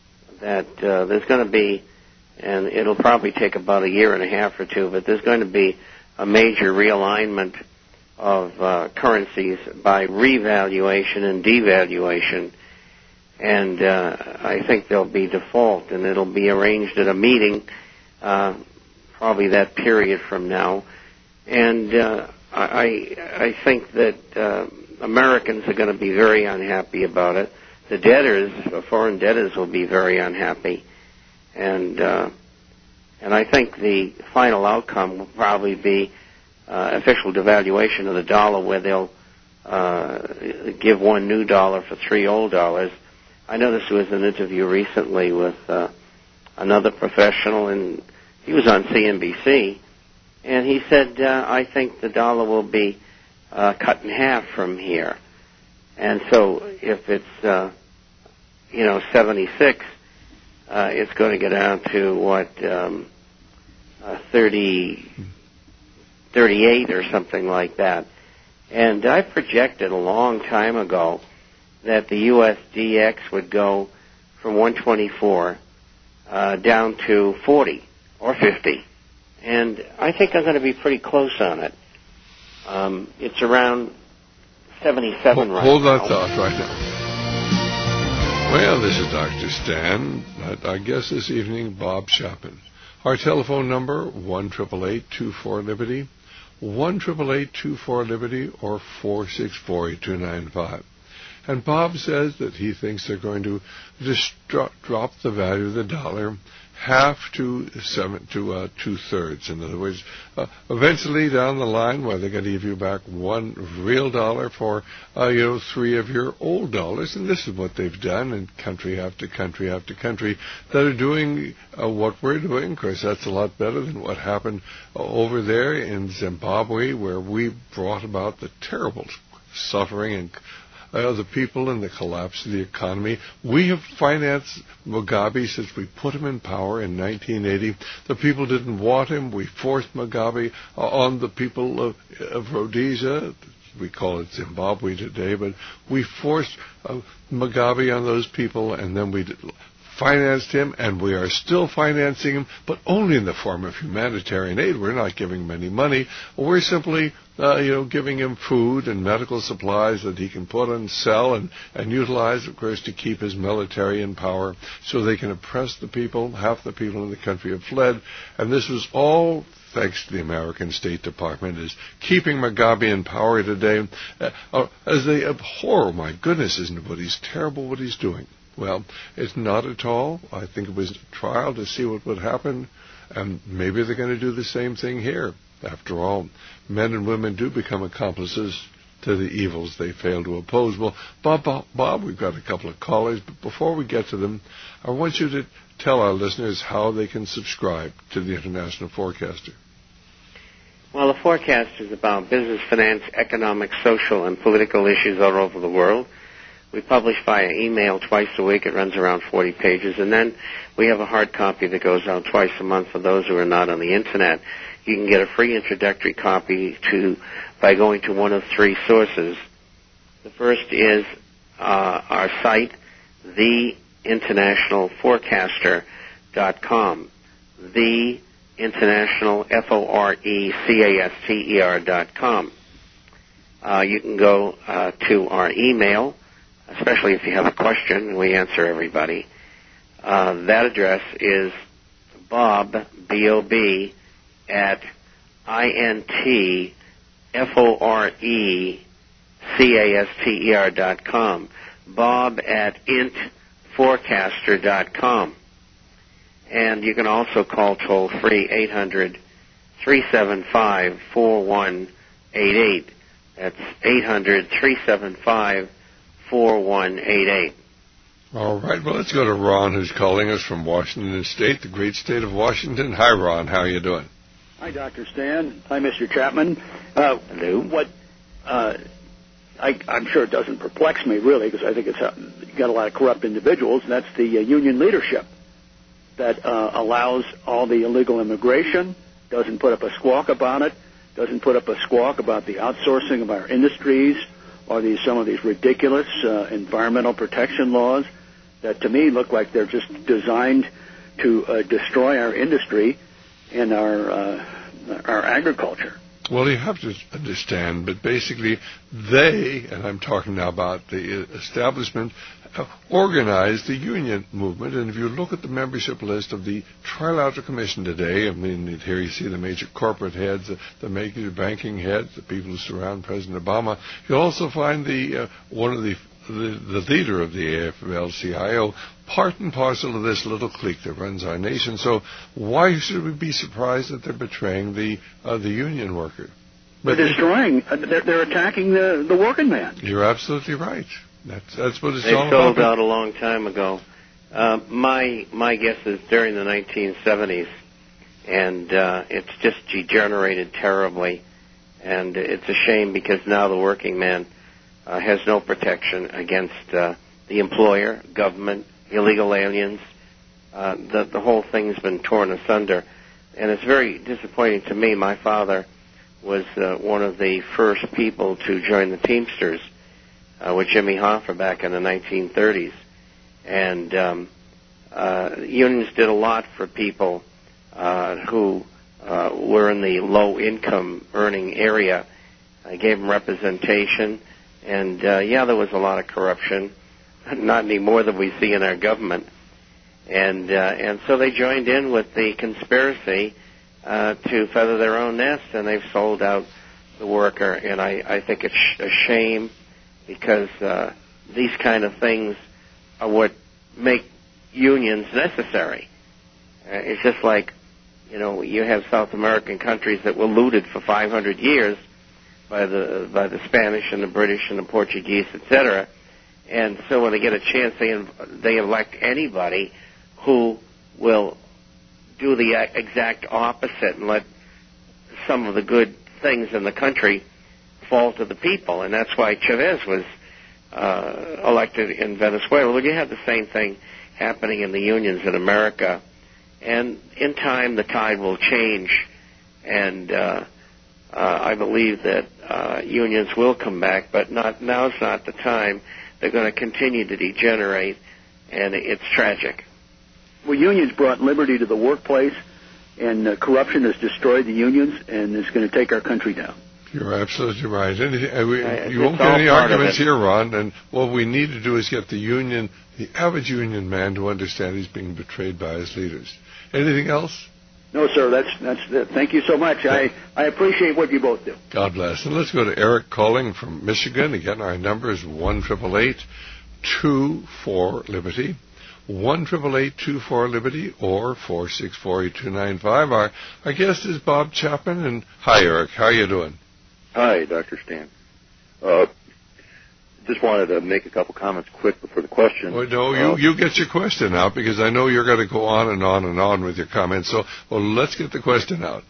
that uh, there's going to be, and it'll probably take about a year and a half or two, but there's going to be a major realignment of uh, currencies by revaluation and devaluation. And uh, I think there'll be default, and it'll be arranged at a meeting, uh, probably that period from now. And uh, I, I think that uh, Americans are going to be very unhappy about it. The debtors, foreign debtors, will be very unhappy. And uh, and I think the final outcome will probably be uh, official devaluation of the dollar, where they'll uh, give one new dollar for three old dollars. I noticed there was an interview recently with uh, another professional, and he was on C N B C, and he said, uh, I think the dollar will be uh, cut in half from here. And so if it's, uh, you know, seventy-six, uh, it's going to get down to, what, um, uh, thirty, thirty-eight or something like that. And I projected a long time ago that the U S D X would go from one twenty-four uh, down to forty or fifty. And I think I'm going to be pretty close on it. Um, it's around seventy-seven hold, right hold now. Hold that thought right now. Well, this is Doctor Stan. I, I guess this evening, Bob Chapin. Our telephone number, one eight eight eight, two four, Liberty, one eight eight eight, two four, Liberty, or four six four, eight two nine five. And Bob says that he thinks they're going to just drop, drop the value of the dollar half to seven to uh, two thirds. In other words, uh, eventually down the line, where they're going to give you back one real dollar for uh, you know three of your old dollars. And this is what they've done in country after country after country that are doing uh, what we're doing. Of course, that's a lot better than what happened uh, over there in Zimbabwe, where we brought about the terrible suffering and Uh, the people and the collapse of the economy. We have financed Mugabe since we put him in power in nineteen eighty. The people didn't want him. We forced Mugabe uh, on the people of, of Rhodesia. We call it Zimbabwe today, but we forced uh, Mugabe on those people, and then we did, financed him, and we are still financing him, but only in the form of humanitarian aid. We're not giving him any money. We're simply Uh, you know, giving him food and medical supplies that he can put and sell and, and utilize, of course, to keep his military in power so they can oppress the people. Half the people in the country have fled. And this was all thanks to the American State Department, is keeping Mugabe in power today. Uh, uh, as they abhor, oh my goodness, isn't it what he's terrible what he's doing? Well, it's not at all. I think it was a trial to see what would happen. And maybe they're going to do the same thing here. After all, men and women do become accomplices to the evils they fail to oppose. Well, Bob, Bob, Bob, we've got a couple of callers, but before we get to them, I want you to tell our listeners how they can subscribe to the International Forecaster. Well, the forecast is about business, finance, economic, social, and political issues all over the world. We publish via email twice a week. It runs around forty pages. And then we have a hard copy that goes out twice a month for those who are not on the Internet. You can get a free introductory copy to by going to one of three sources. The first is uh, our site, the international forecaster dot com. The International, F O R E C A S T E R dot com. Uh, you can go uh, to our email, especially if you have a question, and we answer everybody. Uh, that address is Bob, B O B, at I N T F O R E C A S T E R dot com. Bob at int forecaster dot com. And you can also call toll-free eight hundred, three seven five, four one eight eight. That's eight hundred, three seven five, four one eight eight. All right, well, let's go to Ron, who's calling us from Washington State, the great state of Washington. Hi, Ron. How are you doing? Hi, Doctor Stan. Hi, Mister Chapman. Uh, Hello. What uh, I, I'm sure it doesn't perplex me, really, because I think it's uh, got a lot of corrupt individuals, and that's the uh, union leadership that uh, allows all the illegal immigration, doesn't put up a squawk about it, doesn't put up a squawk about the outsourcing of our industries or these, some of these ridiculous uh, environmental protection laws that to me look like they're just designed to uh, destroy our industry and our uh, our agriculture. Well, you have to understand, but basically they, and I'm talking now about the establishment, uh, organized the union movement. And if you look at the membership list of the Trilateral Commission today, I mean, here you see the major corporate heads, the, the major banking heads, the people who surround President Obama. You'll also find the uh, one of the The, the leader of the A F L C I O, part and parcel of this little clique that runs our nation. So why should we be surprised that they're betraying the uh, the union worker? But they're destroying. Uh, they're, they're attacking the the working man. You're absolutely right. That's that's what it's they all about. They sold about. out a long time ago. Uh, my my guess is during the nineteen seventies, and uh, it's just degenerated terribly, and it's a shame because now the working man Uh, has no protection against uh, the employer, government, illegal aliens. Uh, the, the whole thing's been torn asunder. And it's very disappointing to me. My father was uh, one of the first people to join the Teamsters uh, with Jimmy Hoffa back in the nineteen thirties. And um, uh, unions did a lot for people uh, who uh, were in the low-income earning area. I gave them representation. And, uh, yeah, there was a lot of corruption, not any more than we see in our government. And uh, and so they joined in with the conspiracy uh, to feather their own nest, and they've sold out the worker. And I, I think it's a shame because uh, these kind of things are what make unions necessary. Uh, it's just like, you know, you have South American countries that were looted for five hundred years, by the by the Spanish and the British and the Portuguese, et cetera. And so when they get a chance, they they elect anybody who will do the exact opposite and let some of the good things in the country fall to the people. And that's why Chavez was uh, elected in Venezuela. Well, you have the same thing happening in the unions in America. And in time, the tide will change, and uh, Uh, I believe that uh, unions will come back, but not now's not the time. They're going to continue to degenerate, and it's tragic. Well, unions brought liberty to the workplace, and uh, corruption has destroyed the unions, and it's going to take our country down. You're absolutely right. Anything, uh, we, uh, you won't get any arguments here, Ron, and what we need to do is get the union, the average union man, to understand he's being betrayed by his leaders. Anything else? No, sir. That's that's. Uh, thank you so much. I, I appreciate what you both do. God bless. And let's go to Eric calling from Michigan. Again, our number is one triple eight two four Liberty, one triple eight two four Liberty, or four six four eight two nine five. Our our guest is Bob Chapman. And hi, Eric. How are you doing? Hi, Doctor Stan. Uh, just wanted to make a couple comments quick before the question. Well, no, you, you get your question out because I know you're going to go on and on and on with your comments. So, well, let's get the question out.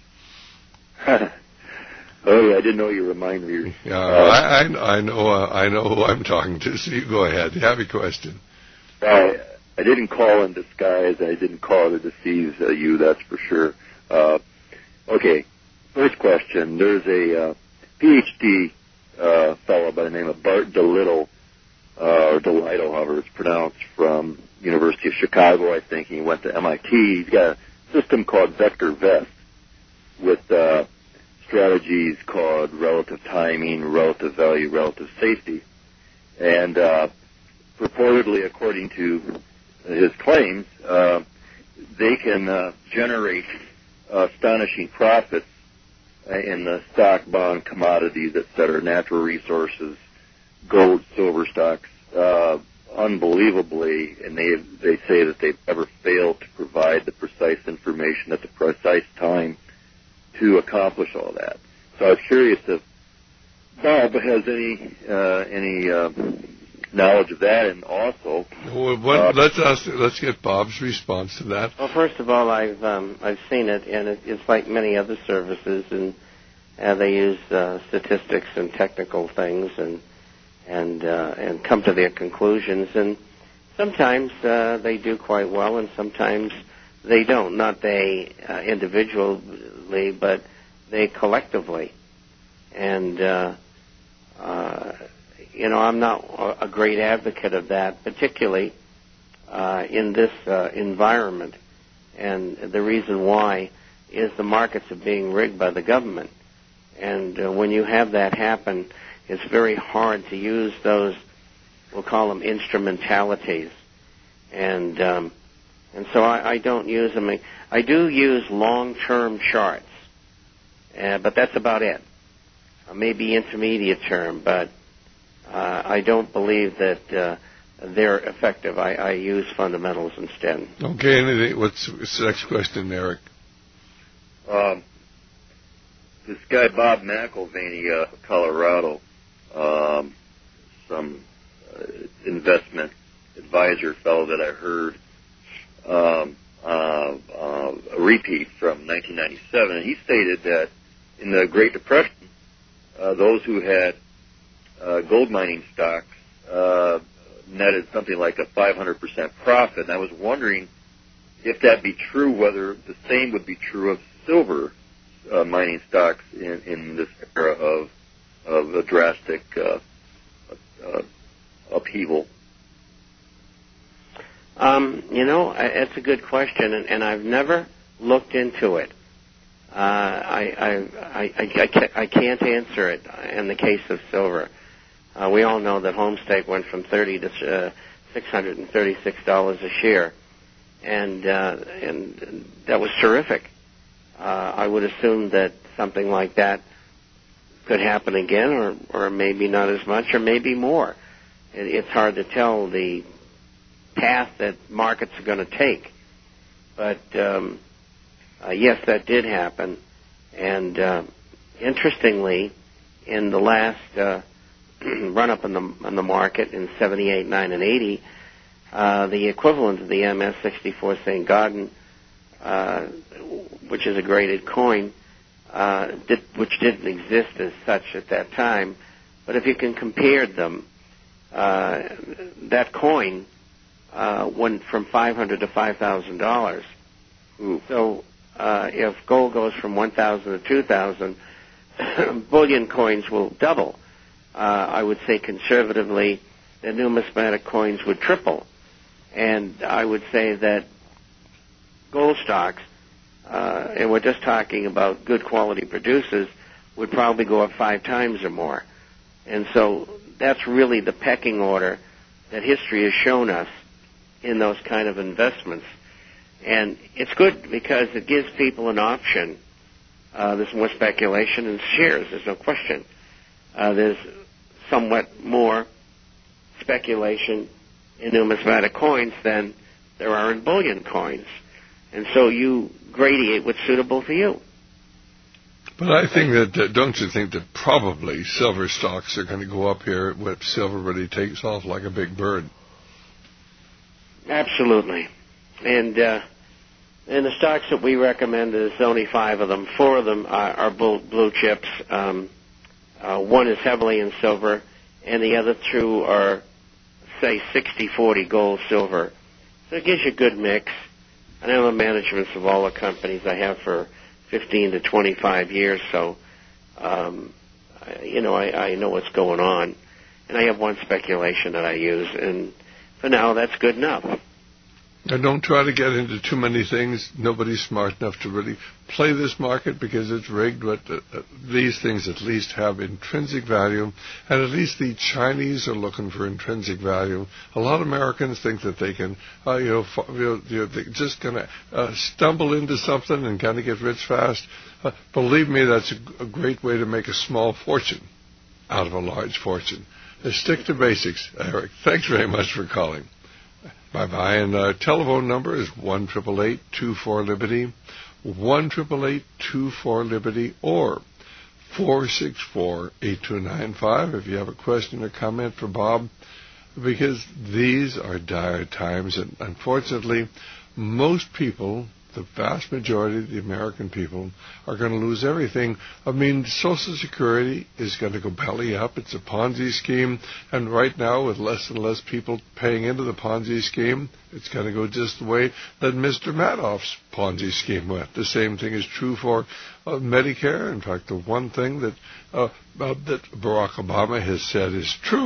Oh, yeah, I didn't know you reminded me. Yeah, uh, I, I, I know uh, I know who I'm talking to, so you go ahead. Have your question. Uh, I didn't call in disguise. I didn't call to deceive uh, you, that's for sure. Uh, okay, first question. There's a uh, PhD Uh, fellow by the name of Bart DeLittle, uh, or DeLittle, however it's pronounced, from University of Chicago, I think. He went to M I T. He's got a system called Vector Vest with uh, strategies called relative timing, relative value, relative safety. And uh, purportedly, according to his claims, uh, they can uh, generate astonishing profits in the stock, bond, commodities, et cetera, natural resources, gold, silver stocks, uh, unbelievably, and they they say that they've never failed to provide the precise information at the precise time to accomplish all that. So I was curious if Bob has any uh, any uh, knowledge of that, and also well, what, uh, let's ask, let's get Bob's response to that. Well, first of all, I've um, I've seen it, and it, it's like many other services, and uh, they use uh, statistics and technical things, and and uh, and come to their conclusions. And sometimes uh, they do quite well, and sometimes they don't. Not they uh, individually, but they collectively, and. Uh, uh, You know, I'm not a great advocate of that, particularly uh, in this uh, environment. And the reason why is the markets are being rigged by the government. And uh, when you have that happen, it's very hard to use those, we'll call them instrumentalities. And um, and so I, I don't use them. I do use long-term charts, uh, but that's about it. Uh, maybe intermediate term, but uh, I don't believe that uh, they're effective. I, I use fundamentals instead. Okay, anything, what's, what's the next question, Eric? Um, this guy, Bob McElvaney, uh, Colorado, um, some uh, investment advisor fellow that I heard, um, uh, uh, a repeat from nineteen ninety-seven, and he stated that in the Great Depression, uh, those who had uh, gold mining stocks uh, netted something like a five hundred percent profit. And I was wondering if that be true, whether the same would be true of silver uh, mining stocks in, in this era of of a drastic uh, uh, upheaval. Um, you know, it's a good question, and, and I've never looked into it. Uh, I, I, I, I, can't, I can't answer it in the case of silver. Uh, we all know that Homestake went from thirty to uh, six hundred and thirty-six dollars a share, and uh, and that was terrific. Uh, I would assume that something like that could happen again, or or maybe not as much, or maybe more. It, it's hard to tell the path that markets are going to take. But um, uh, yes, that did happen. And uh, interestingly, in the last uh, run-up in the, in the market in seventy-eight, nine, and eighty, uh, the equivalent of the M S sixty-four Saint Gaudens, uh, which is a graded coin, uh, did, which didn't exist as such at that time, but if you can compare them, uh, that coin Uh, went from five hundred to five thousand dollars. So uh, if gold goes from one thousand to two thousand, bullion coins will double. Uh, I would say conservatively, the numismatic coins would triple, and I would say that gold stocks, uh, and we're just talking about good quality producers, would probably go up five times or more. And so that's really the pecking order that history has shown us in those kind of investments. And it's good because it gives people an option. Uh, there's more speculation in shares, there's no question. Uh, there's somewhat more speculation in numismatic coins than there are in bullion coins. And so you gradiate what's suitable for you. But I think that, uh, don't you think that probably silver stocks are going to go up here when silver really takes off like a big bird? Absolutely. And uh, and the stocks that we recommend, there's only five of them. Four of them are, are blue, blue chips. Um, uh, one is heavily in silver, and the other two are, say, sixty forty gold, silver. So it gives you a good mix. I know the managements of all the companies I have for fifteen to twenty-five years, so, um, I, you know, I, I know what's going on. And I have one speculation that I use, and for now, that's good enough. And don't try to get into too many things. Nobody's smart enough to really play this market because it's rigged, but uh, uh, these things at least have intrinsic value, and at least the Chinese are looking for intrinsic value. A lot of Americans think that they can, uh, you know, f- you know, you know they're just going to uh, stumble into something and kind of get rich fast. Uh, believe me, that's a, a great way to make a small fortune out of a large fortune. Stick to basics, Eric. Thanks very much for calling. Bye-bye. And our telephone number is one eight eight eight, two four, Liberty, one eight eight eight, two four, Liberty, or four six four, eight two nine five if you have a question or comment for Bob, because these are dire times, and unfortunately, most people, the vast majority of the American people, are going to lose everything. I mean, Social Security is going to go belly up. It's a Ponzi scheme. And right now, with less and less people paying into the Ponzi scheme, it's going to go just the way that Mister Madoff's Ponzi scheme went. The same thing is true for uh, Medicare. In fact, the one thing that, uh, uh, that Barack Obama has said is true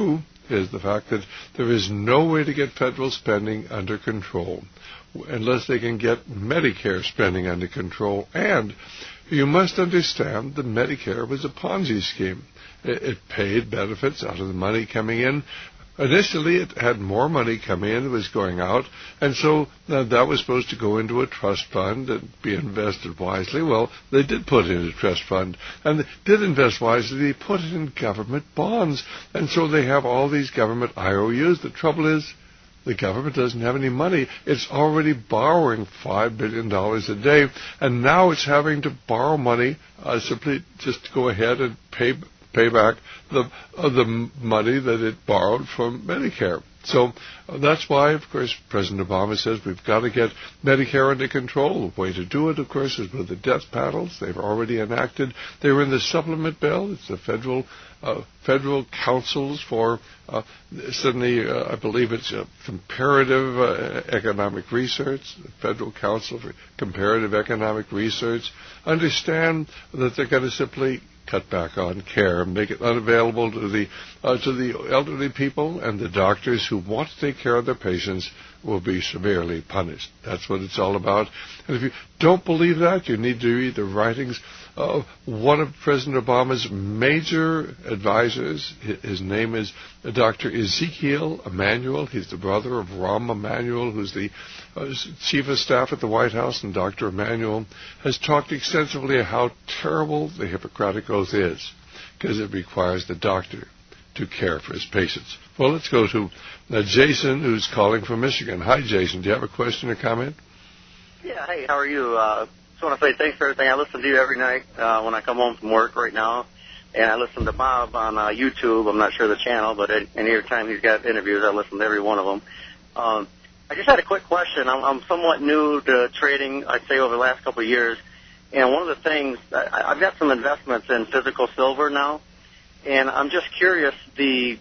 is the fact that there is no way to get federal spending under control unless they can get Medicare spending under control. And you must understand that Medicare was a Ponzi scheme. It, it paid benefits out of the money coming in. Initially, it had more money coming in than was going out, and so uh, that was supposed to go into a trust fund and be invested wisely. Well, they did put it in a trust fund, and they did invest wisely. They put it in government bonds, and so they have all these government I O Us. The trouble is, the government doesn't have any money. It's already borrowing five billion dollars a day, and now it's having to borrow money uh, simply just to go ahead and pay pay back the uh, the money that it borrowed from Medicare. So uh, that's why, of course, President Obama says we've got to get Medicare under control. The way to do it, of course, is with the death panels. They've already enacted. They were in the supplement bill. It's the federal uh, federal councils for uh, suddenly, uh, I believe it's uh, comparative uh, economic research. The Federal Council for Comparative Economic Research understand that they're going to simply cut back on care, make it unavailable to the uh, to the elderly people, and the doctors who want to take care of their patients will be severely punished. That's what it's all about. And if you don't believe that, you need to read the writings of one of President Obama's major advisors. His name is Doctor Ezekiel Emanuel. He's the brother of Rahm Emanuel, who's the uh, chief of staff at the White House. And Doctor Emanuel has talked extensively about how terrible the Hippocratic Oath is, because it requires the doctor to care for his patients. Well, let's go to uh, Jason, who's calling from Michigan. Hi, Jason. Do you have a question or comment? Yeah, hey, how are you? Uh, just want to say thanks for everything. I listen to you every night uh, when I come home from work right now, and I listen to Bob on uh, YouTube. I'm not sure the channel, but any time he's got interviews, I listen to every one of them. Um, I just had a quick question. I'm, I'm somewhat new to trading, I'd say, over the last couple of years, and one of the things, I, I've got some investments in physical silver now, and I'm just curious, the,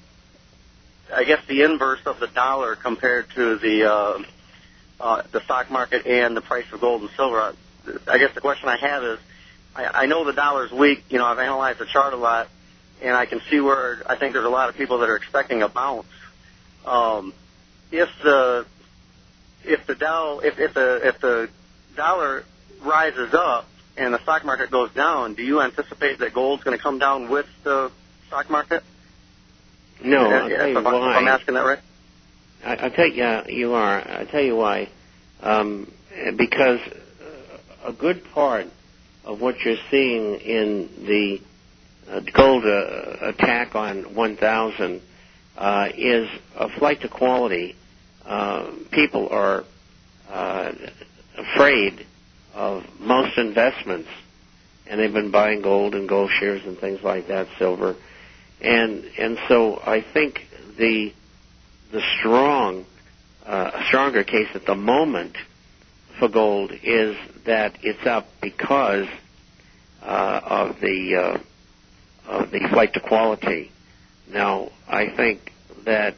I guess the inverse of the dollar compared to the uh, uh, the stock market and the price of gold and silver. I guess the question I have is, I, I know the dollar's weak. You know, I've analyzed the chart a lot, and I can see where I think there's a lot of people that are expecting a bounce. Um, if the if the Dow if, if the if the dollar rises up and the stock market goes down, do you anticipate that gold's going to come down with the stock market? No, I'll I'll tell you if, why. If I'm asking that right? I, I'll tell you, uh, you are. I'll tell you why. Um, because a good part of what you're seeing in the uh, gold uh, attack on one thousand uh, is a flight to quality. Uh, people are uh, afraid of most investments, and they've been buying gold and gold shares and things like that, silver. And and so I think the the strong, uh, stronger case at the moment for gold is that it's up because uh, of the uh, of the flight to quality. Now I think that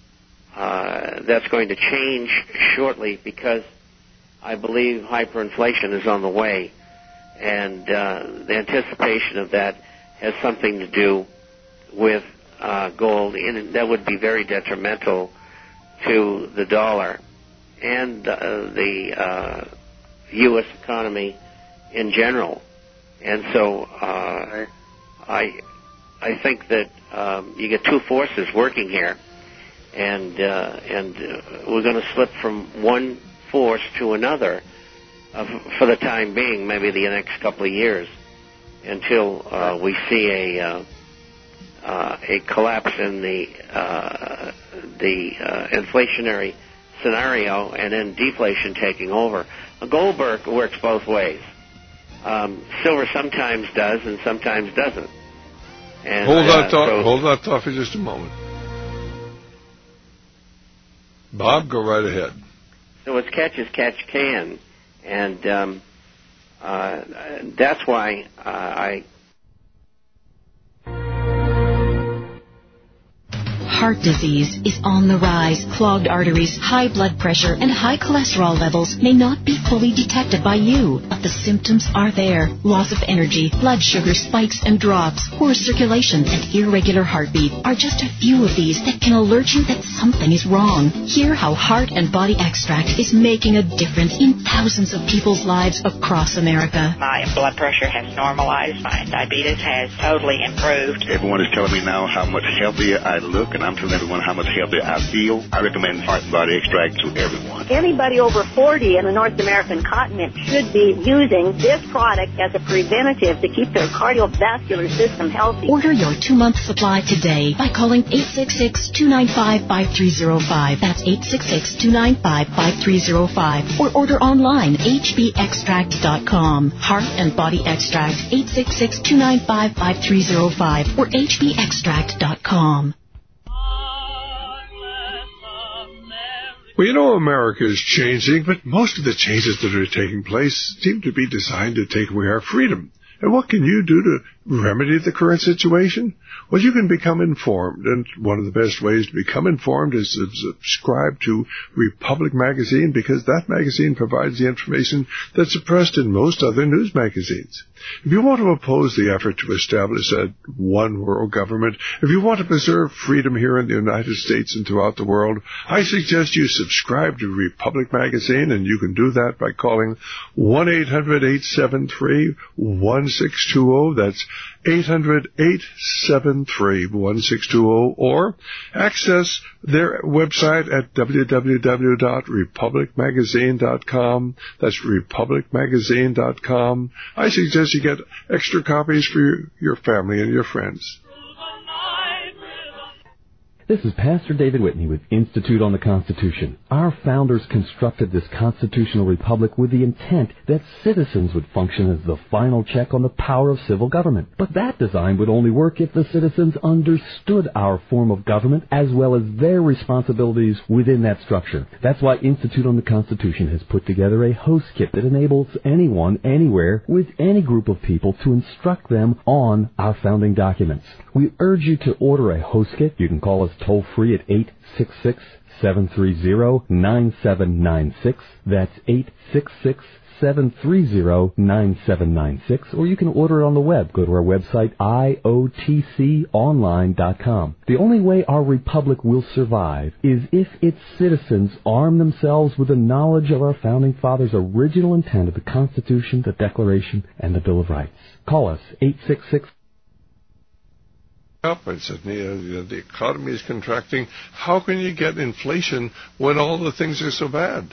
uh, that's going to change shortly because I believe hyperinflation is on the way, and uh, the anticipation of that has something to do with uh, gold, and that would be very detrimental to the dollar and uh, the uh, U S economy in general. And so uh, I I think that um, you get two forces working here, and uh, and uh, we're going to slip from one force to another uh, for the time being, maybe the next couple of years, until uh, we see a uh, uh, a collapse in the uh, the uh, inflationary scenario, and then deflation taking over. A gold works both ways. Um, silver sometimes does and sometimes doesn't. And, hold that uh, thought. so, hold that thought for just a moment. Bob, go right ahead. So it's catch as catch can, and um, uh, that's why uh, I. heart disease is on the rise. Clogged arteries, high blood pressure, and high cholesterol levels may not be fully detected by you, but the symptoms are there. Loss of energy, blood sugar spikes and drops, poor circulation, and irregular heartbeat are just a few of these that can alert you that something is wrong. Hear how Heart and Body Extract is making a difference in thousands of people's lives across America. My blood pressure has normalized. My diabetes has totally improved. Everyone is telling me now how much healthier I look, and I'm telling everyone how much healthier I feel. I recommend Heart and Body Extract to everyone. Anybody over forty in the North American continent should be using this product as a preventative to keep their cardiovascular system healthy. Order your two-month supply today by calling eight six six, two nine five, five three zero five. That's eight six six, two nine five, five three zero five. Or order online, h b extract dot com. Heart and Body Extract, eight six six, two nine five, five three zero five or h b extract dot com. Well, you know, America is changing, but most of the changes that are taking place seem to be designed to take away our freedom. And what can you do to remedy the current situation? Well, you can become informed, and one of the best ways to become informed is to subscribe to Republic Magazine, because that magazine provides the information that's suppressed in most other news magazines. If you want to oppose the effort to establish a one-world government, if you want to preserve freedom here in the United States and throughout the world, I suggest you subscribe to Republic Magazine, and you can do that by calling one eight hundred, eight seven three, one six two zero. That's eight hundred, eight seven three, one six two zero, or access their website at w w w dot republic magazine dot com. That's republic magazine dot com. I suggest you get extra copies for your, your family and your friends. This is Pastor David Whitney with Institute on the Constitution. Our founders constructed this constitutional republic with the intent that citizens would function as the final check on the power of civil government. But that design would only work if the citizens understood our form of government as well as their responsibilities within that structure. That's why Institute on the Constitution has put together a host kit that enables anyone, anywhere, with any group of people to instruct them on our founding documents. We urge you to order a host kit. You can call us toll-free at eight six six, seven three zero, nine seven nine six. That's eight six six, seven three zero, nine seven nine six. Or you can order it on the web. Go to our website, I O T C online dot com. The only way our republic will survive is if its citizens arm themselves with the knowledge of our founding fathers' original intent of the Constitution, the Declaration, and the Bill of Rights. Call us, eight six six, up. I said, the, the economy is contracting. How can you get inflation when all the things are so bad?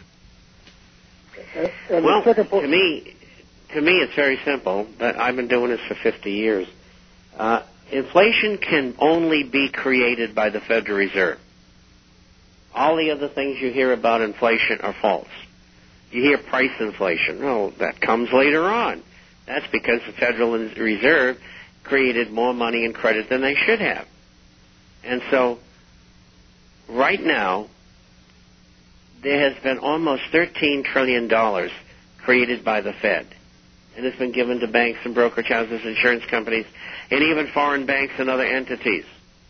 Well, to me, to me, it's very simple. But I've been doing this for fifty years. Uh, inflation can only be created by the Federal Reserve. All the other things you hear about inflation are false. You hear price inflation. No, that comes later on. That's because the Federal Reserve created more money and credit than they should have. And so, right now, there has been almost thirteen trillion dollars created by the Fed. And it's been given to banks and brokerage houses, insurance companies, and even foreign banks and other entities.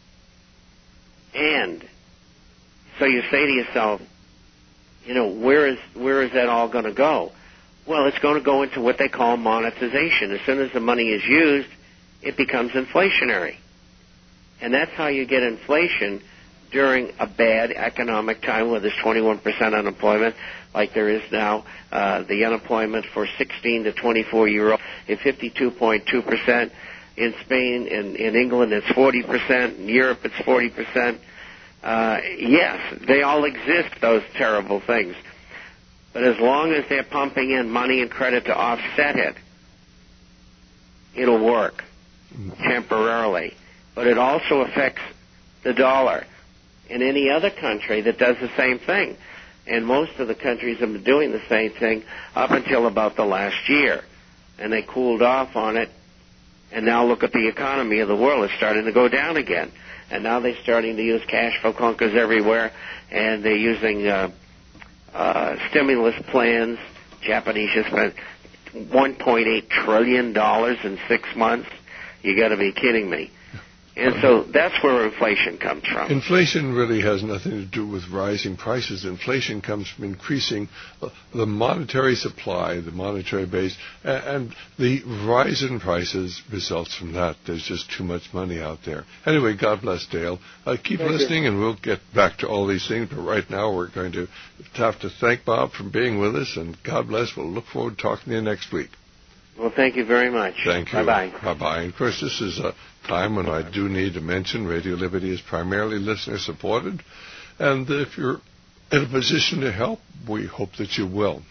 And so you say to yourself, you know, where is where is that all going to go? Well, it's going to go into what they call monetization. As soon as the money is used, it becomes inflationary. And that's how you get inflation during a bad economic time where there's twenty-one percent unemployment, like there is now. Uh, the unemployment for sixteen to twenty-four-year-olds is fifty-two point two percent. In Spain and in England, it's forty percent. In Europe, it's forty percent. Uh, yes, they all exist, those terrible things. But as long as they're pumping in money and credit to offset it, it'll work temporarily. But it also affects the dollar. In any other country that does the same thing. And most of the countries have been doing the same thing up until about the last year. And they cooled off on it. And now look at the economy of the world. It's starting to go down again. And now they're starting to use cash for clunkers everywhere. And they're using uh, uh, stimulus plans. Japanese just spent one point eight trillion dollars in six months. You got to be kidding me. And so that's where inflation comes from. Inflation really has nothing to do with rising prices. Inflation comes from increasing the monetary supply, the monetary base, and the rise in prices results from that. There's just too much money out there. Anyway, God bless Dale. Uh, keep Thank listening, you. and we'll get back to all these things. But right now, we're going to have to thank Bob for being with us, and God bless. We'll look forward to talking to you next week. Well, thank you very much. Thank you. Bye-bye. Bye-bye. And of course, this is a time when I do need to mention Radio Liberty is primarily listener-supported. And if you're in a position to help, we hope that you will.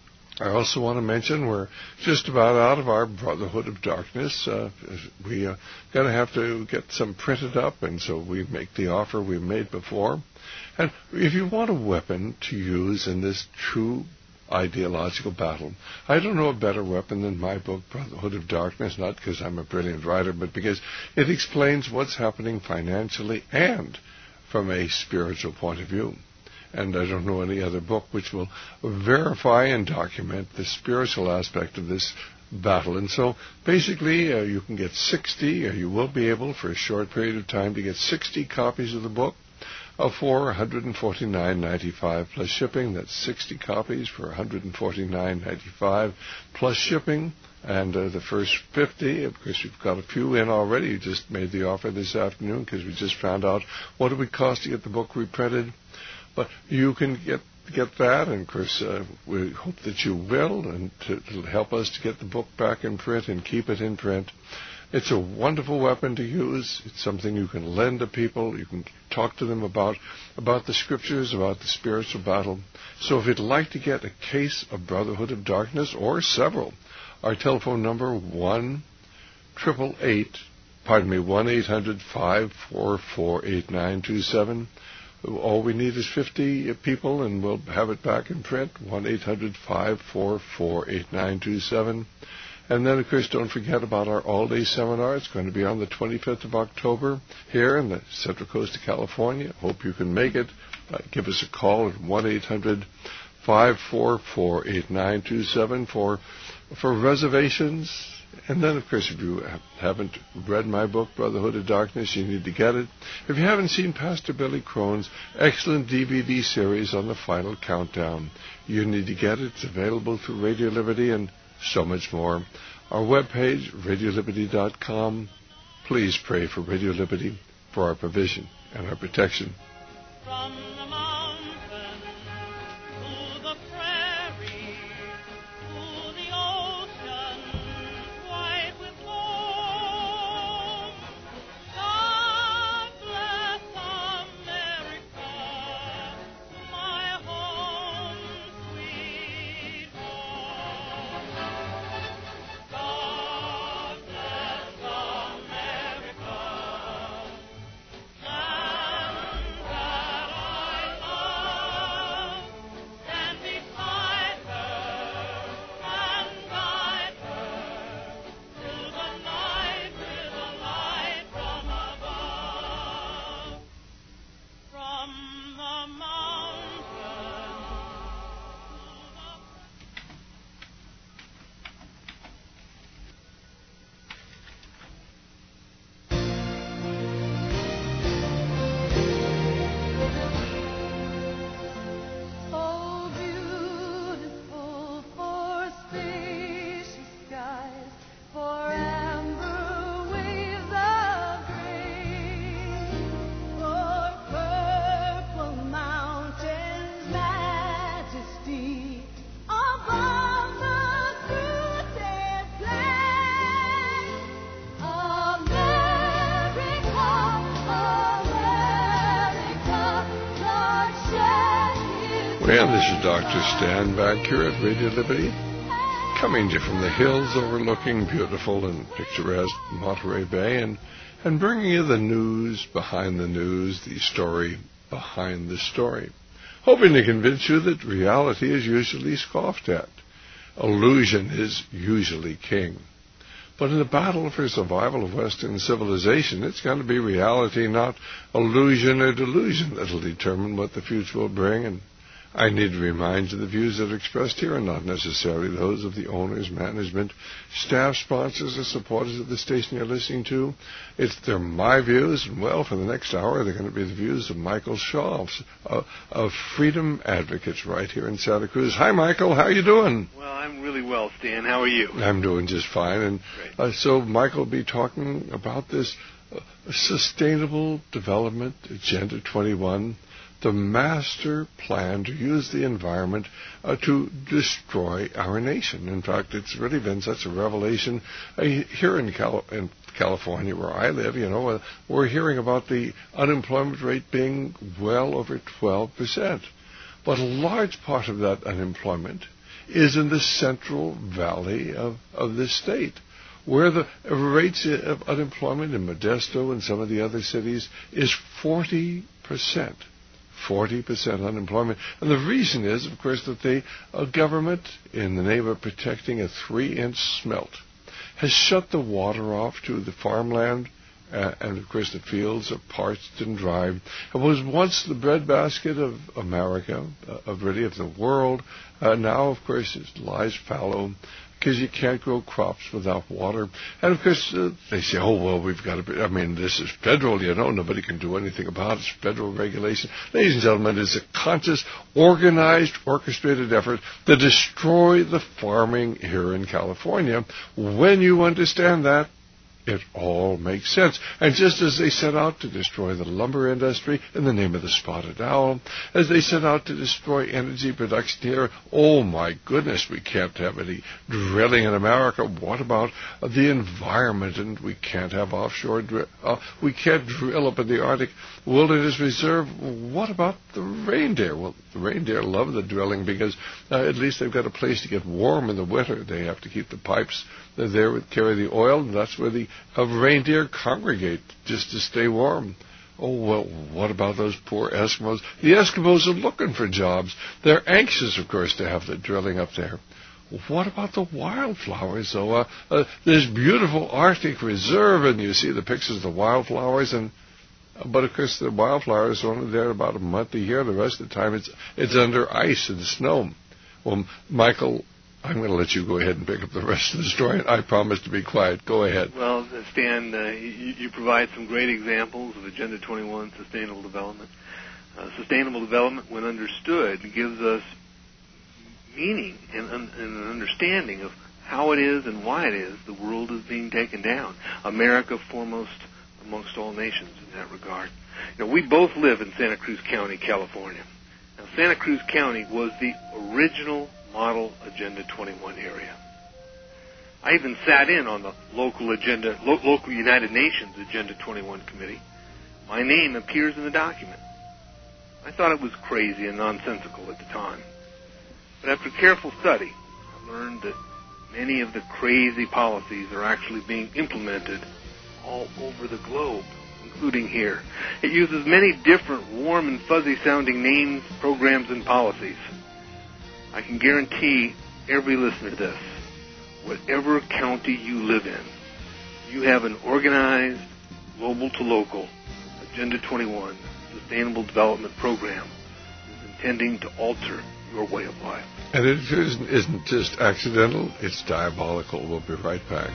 I also want to mention we're just about out of our Brotherhood of Darkness. Uh, we are going to have to get some printed up, and so we make the offer we made before. And if you want a weapon to use in this true ideological battle, I don't know a better weapon than my book, Brotherhood of Darkness, not because I'm a brilliant writer, but because it explains what's happening financially and from a spiritual point of view. And I don't know any other book which will verify and document the spiritual aspect of this battle. And so basically uh, you can get sixty, or you will be able for a short period of time to get sixty copies of the book uh, for one hundred forty-nine dollars and ninety-five cents plus shipping. That's sixty copies for one hundred forty-nine dollars and ninety-five cents plus shipping. And uh, the first fifty, of course, we've got a few in already. You just made the offer this afternoon because we just found out what it would cost to get the book reprinted. But you can get get that, and of course uh, we hope that you will, and to, to help us to get the book back in print and keep it in print. It's a wonderful weapon to use. It's something you can lend to people. You can talk to them about about the Scriptures, about the spiritual battle. So if you'd like to get a case of Brotherhood of Darkness, or several, our telephone number, one eight eight eight, pardon me, one eight hundred five four four eight nine two seven. All we need is fifty people, and we'll have it back in print, one eight hundred five four four eight nine two seven. And then, of course, don't forget about our all-day seminar. It's going to be on the twenty-fifth of October here in the Central Coast of California. Hope you can make it. Uh, give us a call at one eight hundred five four four eight nine two seven for, for reservations. And then, of course, if you haven't read my book, Brotherhood of Darkness, you need to get it. If you haven't seen Pastor Billy Crone's excellent D V D series on the Final Countdown, you need to get it. It's available through Radio Liberty and so much more. Our webpage, radio liberty dot com. Please pray for Radio Liberty, for our provision and our protection. From the mountain to the prairie, to the ocean, white with foam. God bless America, my home, sweet home. God bless America, land that I love. Stand beside her and guide her through the night with a light from above. From the mountain to the Oh, beautiful for spacious skies, for amber waves of grain, for purple mountains' majesty, above the fruited plain. America, America, Lord, shed His Well, this is Doctor Stan back here at Radio Liberty, coming to you from the hills overlooking beautiful and picturesque Monterey Bay, and, and bringing you the news behind the news, the story behind the story, hoping to convince you that reality is usually scoffed at. Illusion is usually king. But in the battle for survival of Western civilization, it's going to be reality, not illusion or delusion, that will determine what the future will bring. And I need to remind you the views that are expressed here are not necessarily those of the owners, management, staff, sponsors, or supporters of the station you're listening to. It's they're my views, and well, for the next hour, they're going to be the views of Michael Shaw of, of Freedom Advocates right here in Santa Cruz. Hi, Michael. How you doing? Well, I'm really well, Stan. How are you? I'm doing just fine. And uh, so Michael will be talking about this uh, Sustainable Development Agenda twenty-one, the master plan to use the environment uh, to destroy our nation. In fact, it's really been such a revelation uh, here in, Cal- in California, where I live. You know, uh, we're hearing about the unemployment rate being well over twelve percent. But a large part of that unemployment is in the Central Valley of, of this state, where the rates of unemployment in Modesto and some of the other cities is forty percent. forty percent unemployment. And the reason is, of course, that the uh, government, in the name of protecting a three-inch smelt, has shut the water off to the farmland, uh, and, of course, the fields are parched and dry. It was once the breadbasket of America, uh, of really of the world. Uh, now, of course, it lies fallow, because you can't grow crops without water. And, of course, uh, they say, oh, well, we've got to be, I mean, this is federal, you know, nobody can do anything about it. It's federal regulation. Ladies and gentlemen, it's a conscious, organized, orchestrated effort to destroy the farming here in California. When you understand that, it all makes sense. And just as they set out to destroy the lumber industry in the name of the spotted owl, as they set out to destroy energy production here, oh my goodness, we can't have any drilling in America. What about the environment? And we can't have offshore drill. Uh, we can't drill up in the Arctic Wilderness Reserve. What about the reindeer? Well, the reindeer love the drilling because uh, at least they've got a place to get warm in the winter. They have to keep the pipes there that carry the oil, and that's where the uh, reindeer congregate, just to stay warm. Oh, well, what about those poor Eskimos? The Eskimos are looking for jobs. They're anxious, of course, to have the drilling up there. What about the wildflowers? So uh, uh, this beautiful Arctic reserve, and you see the pictures of the wildflowers, and uh, but of course the wildflowers are only there about a month a year. The rest of the time it's it's under ice and snow. Well, Michael, I'm going to let you go ahead and pick up the rest of the story. I promise to be quiet. Go ahead. Well, Stan, uh, you, you provide some great examples of Agenda twenty-one, sustainable development. Uh, sustainable development, when understood, gives us meaning and, and an understanding of how it is and why it is the world is being taken down. America foremost amongst all nations in that regard. You know, we both live in Santa Cruz County, California. Now, Santa Cruz County was the original model Agenda twenty-one area. I even sat in on the local agenda, lo- local United Nations Agenda twenty-one committee. My name appears in the document. I thought it was crazy and nonsensical at the time. But after careful study, I learned that many of the crazy policies are actually being implemented all over the globe, including here. It uses many different warm and fuzzy sounding names, programs, and policies. I can guarantee every listener this. Whatever county you live in, you have an organized, global to local, Agenda twenty-one Sustainable Development Program that is intending to alter your way of life. And it isn't, isn't just accidental, it's diabolical. We'll be right back.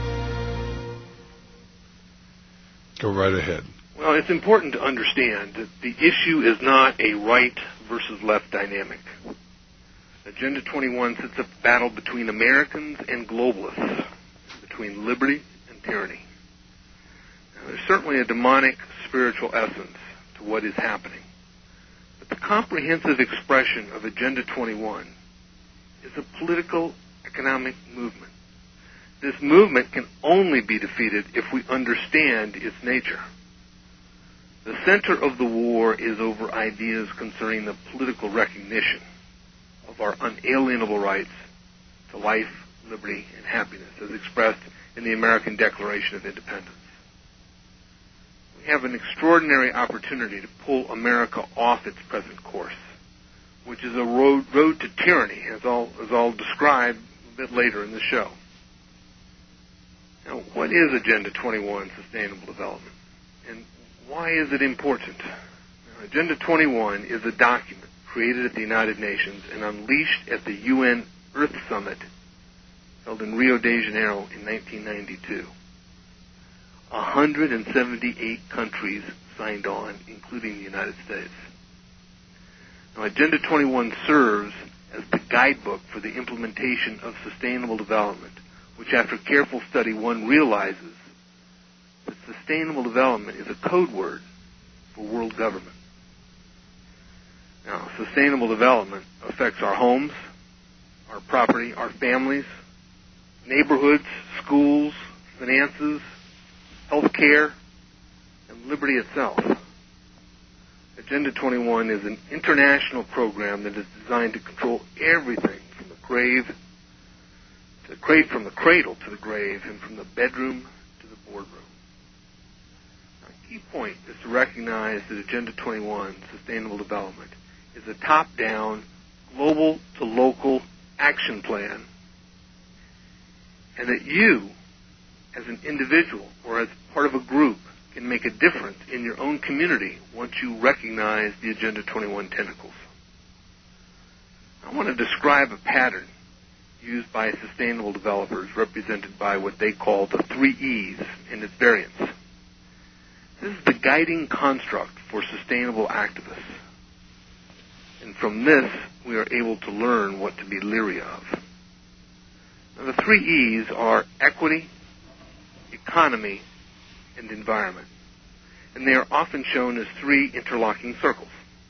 Go right ahead. Well, it's important to understand that the issue is not a right versus left dynamic. Agenda twenty-one sets up a battle between Americans and globalists, between liberty and tyranny. Now, there's certainly a demonic spiritual essence to what is happening. But the comprehensive expression of Agenda twenty-one is a political economic movement. This movement can only be defeated if we understand its nature. The center of the war is over ideas concerning the political recognition of our unalienable rights to life, liberty, and happiness, as expressed in the American Declaration of Independence. We have an extraordinary opportunity to pull America off its present course, which is a road, road to tyranny, as I'll, as I'll describe a bit later in the show. Now, what is Agenda twenty-one, Sustainable Development, and why is it important? Now, Agenda twenty-one is a document created at the United Nations and unleashed at the U N Earth Summit held in Rio de Janeiro in nineteen ninety-two. one hundred seventy-eight countries signed on, including the United States. Now, Agenda twenty-one serves as the guidebook for the implementation of sustainable development, which after careful study one realizes that sustainable development is a code word for world government. Now, sustainable development affects our homes, our property, our families, neighborhoods, schools, finances, health care, and liberty itself. Agenda twenty-one is an international program that is designed to control everything from the grave to the cradle, from the cradle to the grave, and from the bedroom to the boardroom. Now, a key point is to recognize that Agenda twenty-one, Sustainable Development, is a top-down, global to local action plan, and that you, as an individual or as part of a group, can make a difference in your own community once you recognize the Agenda twenty-one tentacles. I want to describe a pattern used by sustainable developers represented by what they call the three E's in its variants. This is the guiding construct for sustainable activists. And from this, we are able to learn what to be leery of. Now, the three E's are equity, economy, and environment. And they are often shown as three interlocking circles.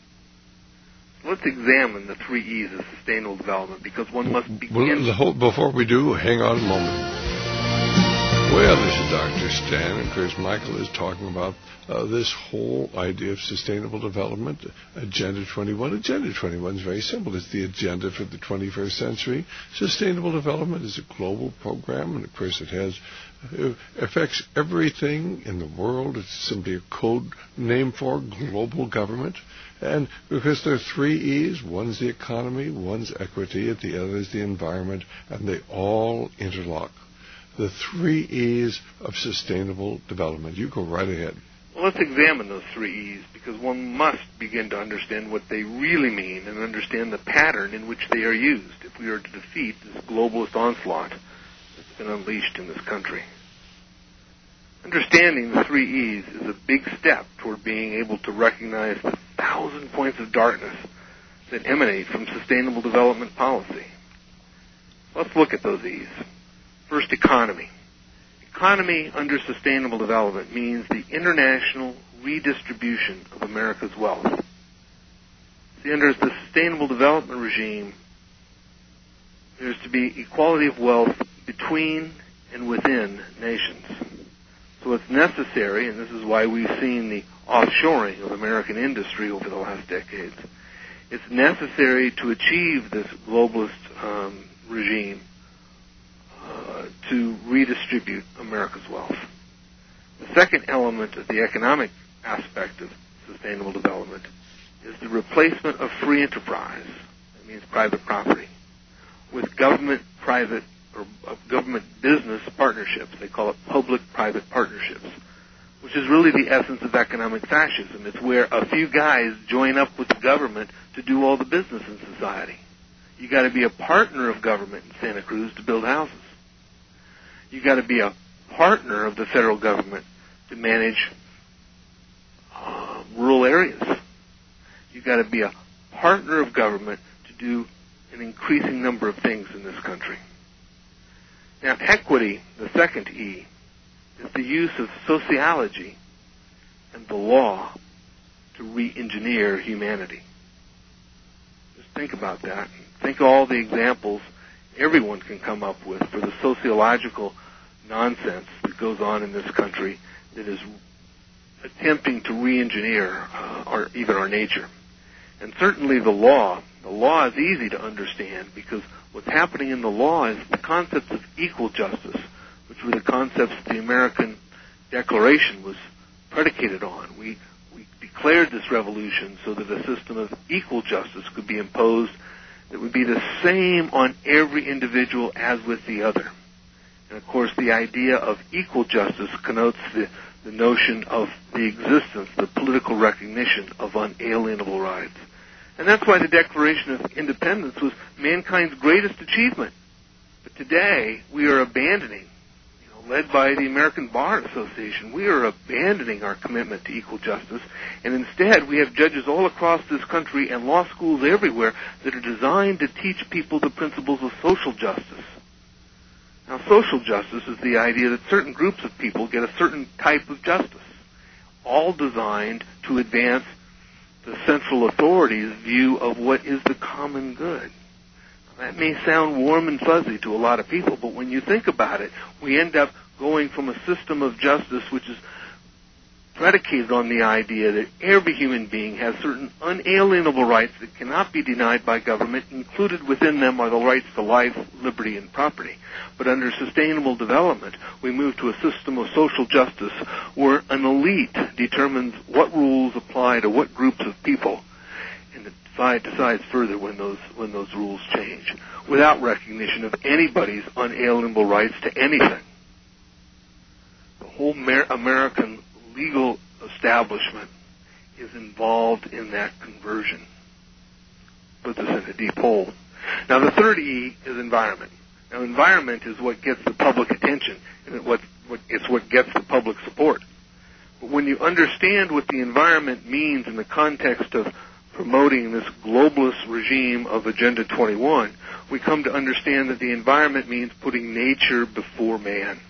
So let's examine the three E's of sustainable development, because one must begin... Well, the whole, before we do, hang on a moment. Well, this is Doctor Stan, and Chris Michael is talking about uh, this whole idea of sustainable development, Agenda twenty-one. Agenda twenty-one is very simple. It's the agenda for the twenty-first century. Sustainable development is a global program, and of course it has it affects everything in the world. It's simply a code name for global government. And because there are three E's, one's the economy, one's equity, and the other is the environment, and they all interlock. The three E's of sustainable development. You go right ahead. Well, let's examine those three E's, because one must begin to understand what they really mean and understand the pattern in which they are used if we are to defeat this globalist onslaught that's been unleashed in this country. Understanding the three E's is a big step toward being able to recognize the thousand points of darkness that emanate from sustainable development policy. Let's look at those E's. First, economy. Economy under sustainable development means the international redistribution of America's wealth. See, under the sustainable development regime, there's to be equality of wealth between and within nations. So it's necessary, and this is why we've seen the offshoring of American industry over the last decades, it's necessary to achieve this globalist um, regime uh, to redistribute America's wealth. The second element of the economic aspect of sustainable development is the replacement of free enterprise, that means private property, with government-private or of government-business partnerships. They call it public-private partnerships, which is really the essence of economic fascism. It's where a few guys join up with the government to do all the business in society. You got to be a partner of government in Santa Cruz to build houses. You got to be a partner of the federal government to manage uh, rural areas. You got to be a partner of government to do an increasing number of things in this country. Now, equity, the second E, is the use of sociology and the law to re-engineer humanity. Just think about that. Think of all the examples everyone can come up with for the sociological nonsense that goes on in this country that is attempting to re-engineer uh, our, even our nature. And certainly the law, the law is easy to understand, because what's happening in the law is the concepts of equal justice, which were the concepts the American Declaration was predicated on. We, we declared this revolution so that a system of equal justice could be imposed that would be the same on every individual as with the other. And of course, the idea of equal justice connotes the, the notion of the existence, the political recognition of unalienable rights. And that's why the Declaration of Independence was mankind's greatest achievement. But today, we are abandoning, you know, led by the American Bar Association, we are abandoning our commitment to equal justice, and instead we have judges all across this country and law schools everywhere that are designed to teach people the principles of social justice. Now, social justice is the idea that certain groups of people get a certain type of justice, all designed to advance the central authority's view of what is the common good. That may sound warm and fuzzy to a lot of people, but when you think about it, we end up going from a system of justice which is predicated on the idea that every human being has certain unalienable rights that cannot be denied by government. Included within them are the rights to life, liberty, and property. But under sustainable development, we move to a system of social justice where an elite determines what rules apply to what groups of people, and decide, decides further when those when those rules change, without recognition of anybody's unalienable rights to anything. The whole Mer- American legal establishment is involved in that conversion. Put this in a deep hole. Now, the third E is environment. Now, environment is what gets the public attention, and it what, what, it's what gets the public support. But when you understand what the environment means in the context of promoting this globalist regime of Agenda twenty-one, we come to understand that the environment means putting nature before man.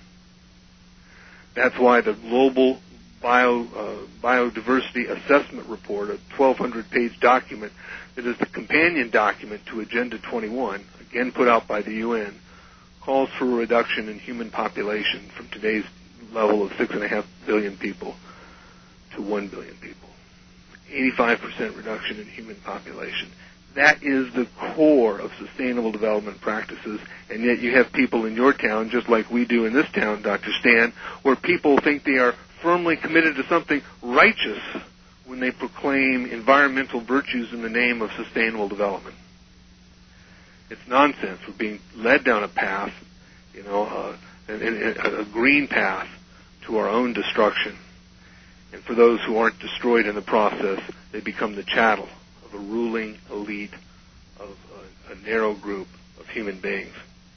That's why the global Bio, uh, Biodiversity Assessment Report, a twelve hundred page document that is the companion document to Agenda twenty-one, again put out by the U N, calls for a reduction in human population from today's level of six point five billion people to one billion people. eighty-five percent reduction in human population. That is the core of sustainable development practices, and yet you have people in your town, just like we do in this town, Doctor Stan, where people think they are firmly committed to something righteous when they proclaim environmental virtues in the name of sustainable development. It's nonsense. We're being led down a path, you know, uh, a, a green path to our own destruction. And for those who aren't destroyed in the process, they become the chattel of a ruling elite of a, a narrow group of human beings.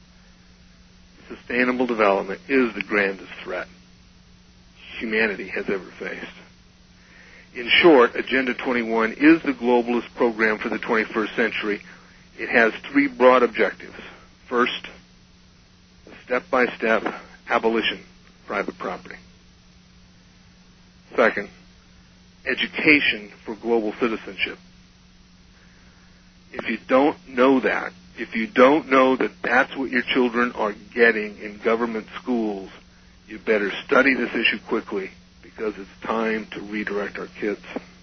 Sustainable development is the grandest threat humanity has ever faced. In short, Agenda twenty-one is the globalist program for the twenty-first century. It has three broad objectives. First, the step-by-step abolition of private property. Second, education for global citizenship. If you don't know that, if you don't know that that's what your children are getting in government schools, you better study this issue quickly, because it's time to redirect our kids.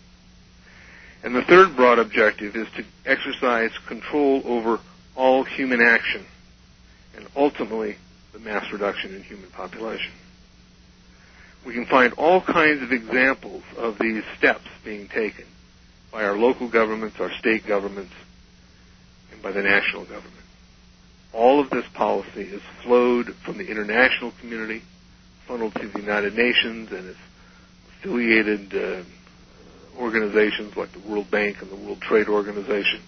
And the third broad objective is to exercise control over all human action and ultimately the mass reduction in human population. We can find all kinds of examples of these steps being taken by our local governments, our state governments, and by the national government. All of this policy is flowed from the international community, funneled to the United Nations and its affiliated uh, organizations like the World Bank and the World Trade Organization.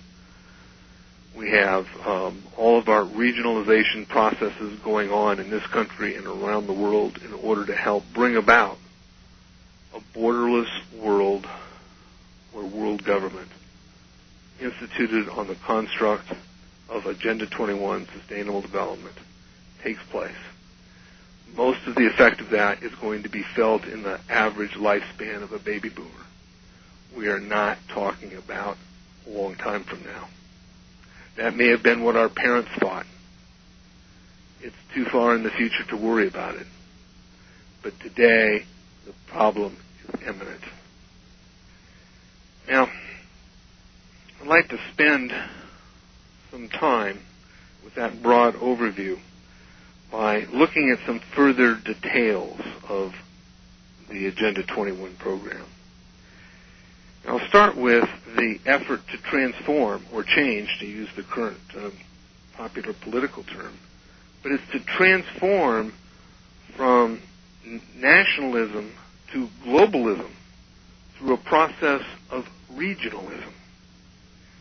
We have um, all of our regionalization processes going on in this country and around the world in order to help bring about a borderless world where world government, instituted on the construct of Agenda twenty-one, Sustainable Development, takes place. Most of the effect of that is going to be felt in the average lifespan of a baby boomer. We are not talking about a long time from now. That may have been what our parents thought. It's too far in the future to worry about it. But today, the problem is imminent. Now, I'd like to spend some time with that broad overview by looking at some further details of the Agenda twenty-one program. I'll start with the effort to transform or change, to use the current um, popular political term, but it's to transform from n- nationalism to globalism through a process of regionalism.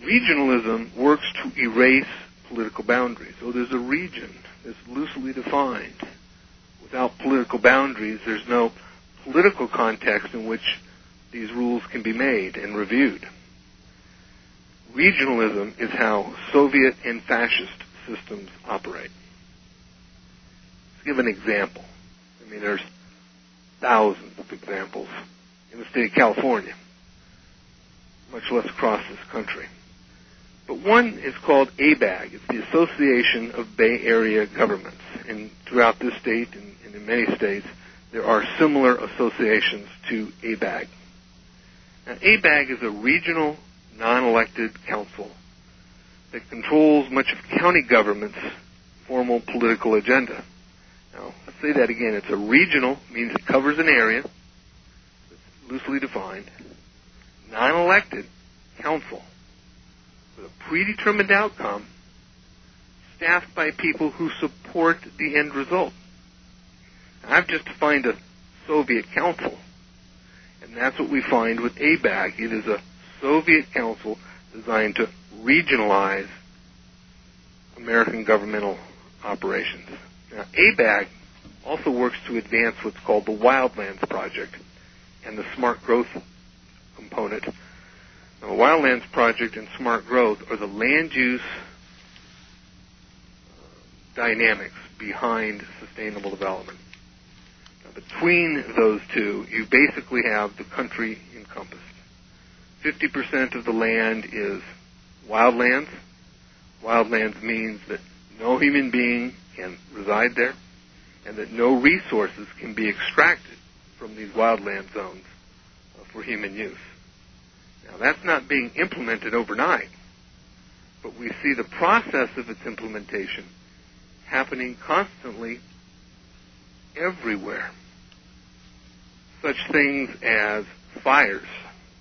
Regionalism works to erase political boundaries. So there's a region that's loosely defined. Without political boundaries, there's no political context in which these rules can be made and reviewed. Regionalism is how Soviet and fascist systems operate. Let's give an example. I mean, there's thousands of examples in the state of California, much less across this country. But one is called A B A G. It's the Association of Bay Area Governments. And throughout this state and, and in many states, there are similar associations to A B A G. Now, A B A G is a regional, non-elected council that controls much of county government's formal political agenda. Now, let's say that again. It's a regional, means it covers an area that's loosely defined, non-elected council with a predetermined outcome, staffed by people who support the end result. Now, I've just defined a Soviet council, and that's what we find with A B A G. It is a Soviet council designed to regionalize American governmental operations. Now, A B A G also works to advance what's called the Wildlands Project and the Smart Growth component. Now, the Wildlands Project and Smart Growth are the land use dynamics behind sustainable development. Now, between those two, you basically have the country encompassed. fifty percent of the land is wildlands. Wildlands means that no human being can reside there and that no resources can be extracted from these wildland zones uh, for human use. Now, that's not being implemented overnight, but we see the process of its implementation happening constantly everywhere. Such things as fires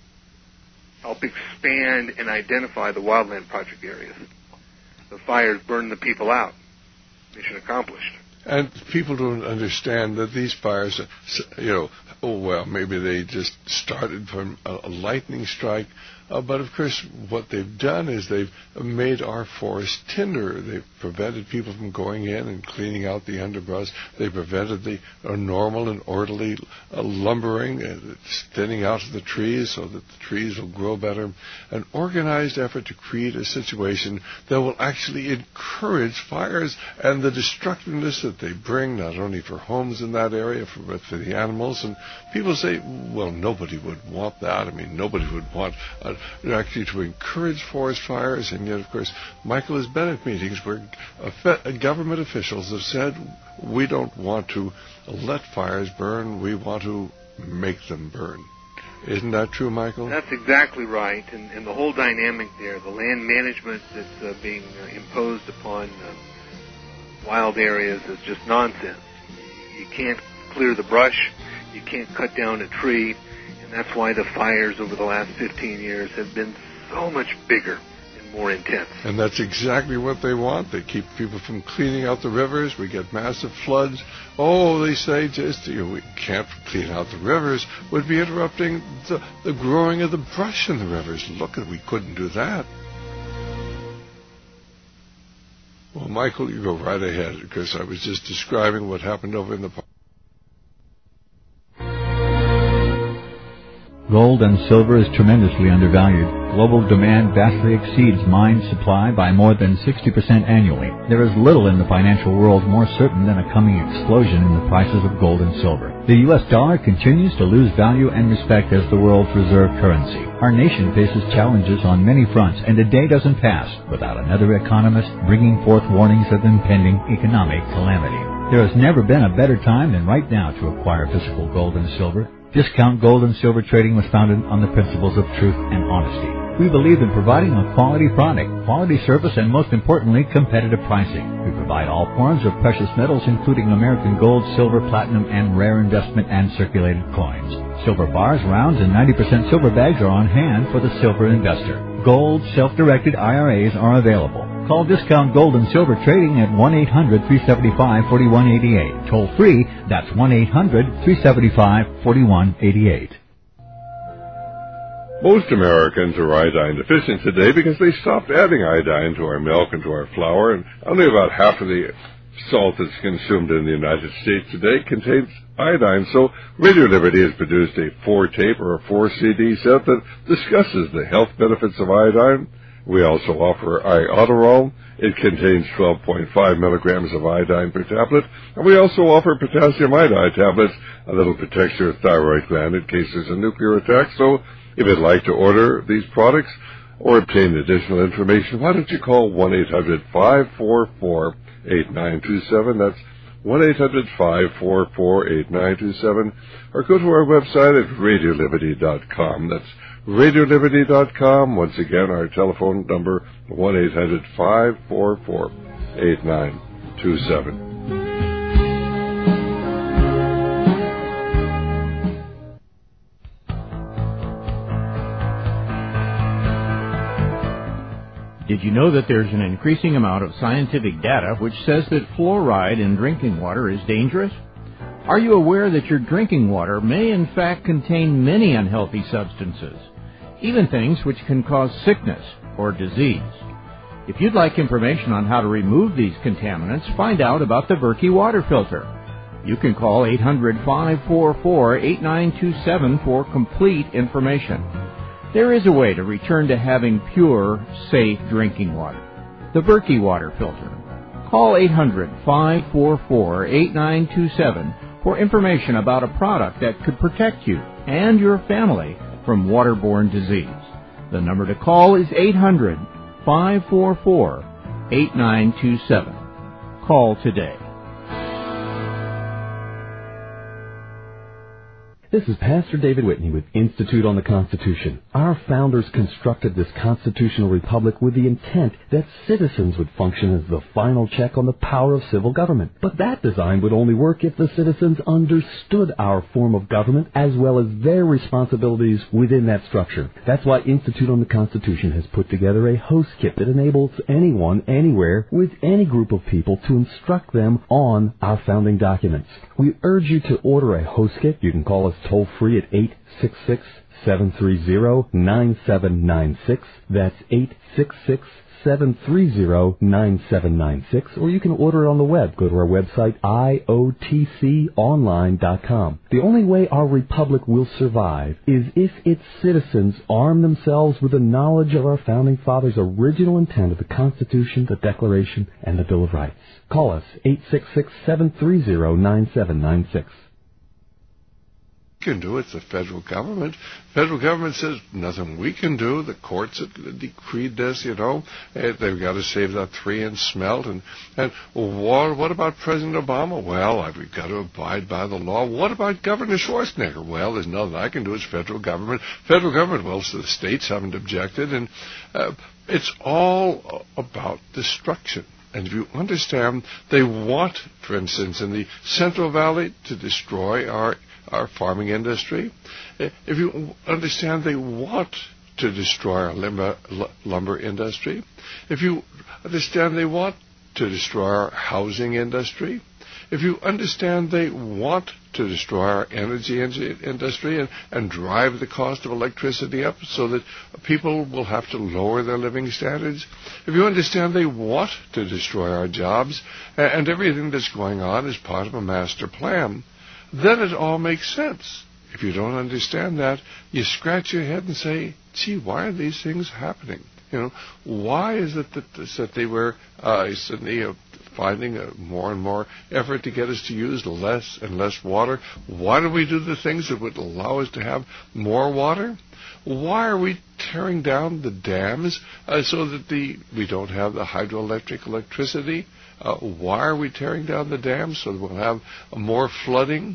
help expand and identify the wildland project areas. The fires burn the people out. Mission accomplished. And people don't understand that these fires, are, you know, oh, well, maybe they just started from a, a lightning strike. Uh, but, of course, what they've done is they've made our forests tinder. They've prevented people from going in and cleaning out the underbrush. They prevented the uh, normal and orderly uh, lumbering, uh, thinning out of the trees so that the trees will grow better. An organized effort to create a situation that will actually encourage fires and the destructiveness that they bring, not only for homes in that area, for, but for the animals. And people say, well, nobody would want that. I mean, nobody would want uh, actually to encourage forest fires. And yet, of course, Michael has been at meetings where uh, government officials have said, we don't want to let fires burn, we want to make them burn. Isn't that true, Michael? That's exactly right. And, and the whole dynamic there, the land management that's uh, being uh, imposed upon uh, wild areas is just nonsense. You can't clear the brush, you can't cut down a tree, and that's why the fires over the last fifteen years have been so much bigger and more intense. And that's exactly what they want. They keep people from cleaning out the rivers. We get massive floods. Oh, they say just, you know, we can't clean out the rivers. Would be interrupting the, the growing of the brush in the rivers. Look, we couldn't do that. Well, Michael, you go right ahead, because I was just describing what happened over in the park. Gold and silver is tremendously undervalued. Global demand vastly exceeds mine supply by more than sixty percent annually. There is little in the financial world more certain than a coming explosion in the prices of gold and silver. The U S dollar continues to lose value and respect as the world's reserve currency. Our nation faces challenges on many fronts, and a day doesn't pass without another economist bringing forth warnings of impending economic calamity. There has never been a better time than right now to acquire physical gold and silver. Discount Gold and Silver Trading was founded on the principles of truth and honesty. We believe in providing a quality product, quality service, and most importantly, competitive pricing. We provide all forms of precious metals, including American gold, silver, platinum, and rare investment and circulated coins. Silver bars, rounds, and ninety percent silver bags are on hand for the silver investor. Gold self-directed I R As are available. Call Discount Gold and Silver Trading at one eight hundred, three seven five, four one eight eight. Toll free, that's one eight hundred, three seven five, four one eight eight. Most Americans are iodine deficient today because they stopped adding iodine to our milk and to our flour, and only about half of the salt that's consumed in the United States today contains iodine. So Radio Liberty has produced a four-tape or a four-C D set that discusses the health benefits of iodine. We also offer Iodoral. It contains twelve point five milligrams of iodine per tablet. And we also offer potassium iodide tablets, a little protects your thyroid gland in case there's a nuclear attack. So if you'd like to order these products or obtain additional information, why don't you call one eight hundred five four four eight nine two seven. That's one eight hundred five four four eight nine two seven. Or go to our website at radio liberty dot com. That's radio liberty dot com. Once again, our telephone number, one eight hundred five four four eight nine two seven. Did you know that there's an increasing amount of scientific data which says that fluoride in drinking water is dangerous? Are you aware that your drinking water may in fact contain many unhealthy substances, even things which can cause sickness or disease? If you'd like information on how to remove these contaminants, find out about the Berkey water filter. You can call eight hundred five four four eight nine two seven for complete information. There is a way to return to having pure, safe drinking water. The Berkey water filter. Call eight hundred five four four eight nine two seven for information about a product that could protect you and your family from waterborne disease. The number to call is eight hundred five four four eight nine two seven. Call today. This is Pastor David Whitney with Institute on the Constitution. Our founders constructed this constitutional republic with the intent that citizens would function as the final check on the power of civil government. But that design would only work if the citizens understood our form of government as well as their responsibilities within that structure. That's why Institute on the Constitution has put together a host kit that enables anyone, anywhere, with any group of people to instruct them on our founding documents. We urge you to order a host kit. You can call us toll-free at eight six six, seven three zero, nine seven nine six. That's eight six six, seven three zero, nine seven nine six. Or you can order it on the web. Go to our website, I O T C online dot com. The only way our republic will survive is if its citizens arm themselves with the knowledge of our founding fathers' original intent of the Constitution, the Declaration, and the Bill of Rights. Call us, eight six six, seven three zero, nine seven nine six. Can do. It's the federal government. Federal government says nothing we can do. The courts have decreed this, you know. They've got to save that three-inch smelt. And, and what, what about President Obama? Well, we've got to abide by the law. What about Governor Schwarzenegger? Well, there's nothing I can do. It's federal government. Federal government, well, so the states haven't objected. And uh, it's all about destruction. And if you understand, they want, for instance, in the Central Valley to destroy our our farming industry. If you understand, they want to destroy our lumber, lumber industry. If you understand, they want to destroy our housing industry. If you understand, they want to destroy our energy industry and, and drive the cost of electricity up so that people will have to lower their living standards. If you understand, they want to destroy our jobs, and, and everything that's going on is part of a master plan, then it all makes sense. If you don't understand that, you scratch your head and say, gee, why are these things happening? You know, why is it that, that they were uh, suddenly uh, finding a more and more effort to get us to use less and less water? Why do we do the things that would allow us to have more water? Why are we tearing down the dams uh, so that the we don't have the hydroelectric electricity? Uh, why are we tearing down the dams so that we'll have more flooding?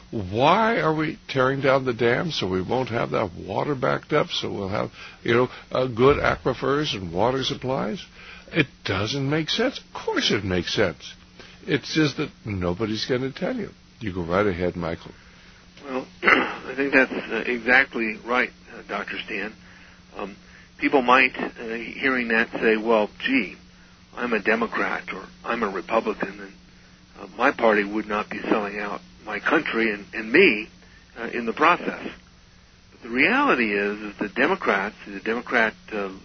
Why are we tearing down the dams so we won't have that water backed up, so we'll have, you know, uh, good aquifers and water supplies? It doesn't make sense. Of course it makes sense. It's just that nobody's going to tell you. You go right ahead, Michael. Well, I think that's uh, exactly right, uh, Doctor Stan. Um, people might, uh, hearing that, say, well, gee, I'm a Democrat or I'm a Republican, and uh, my party would not be selling out my country and, and me uh, in the process. The the reality is, is the Democrats, the Democrat, uh, uh,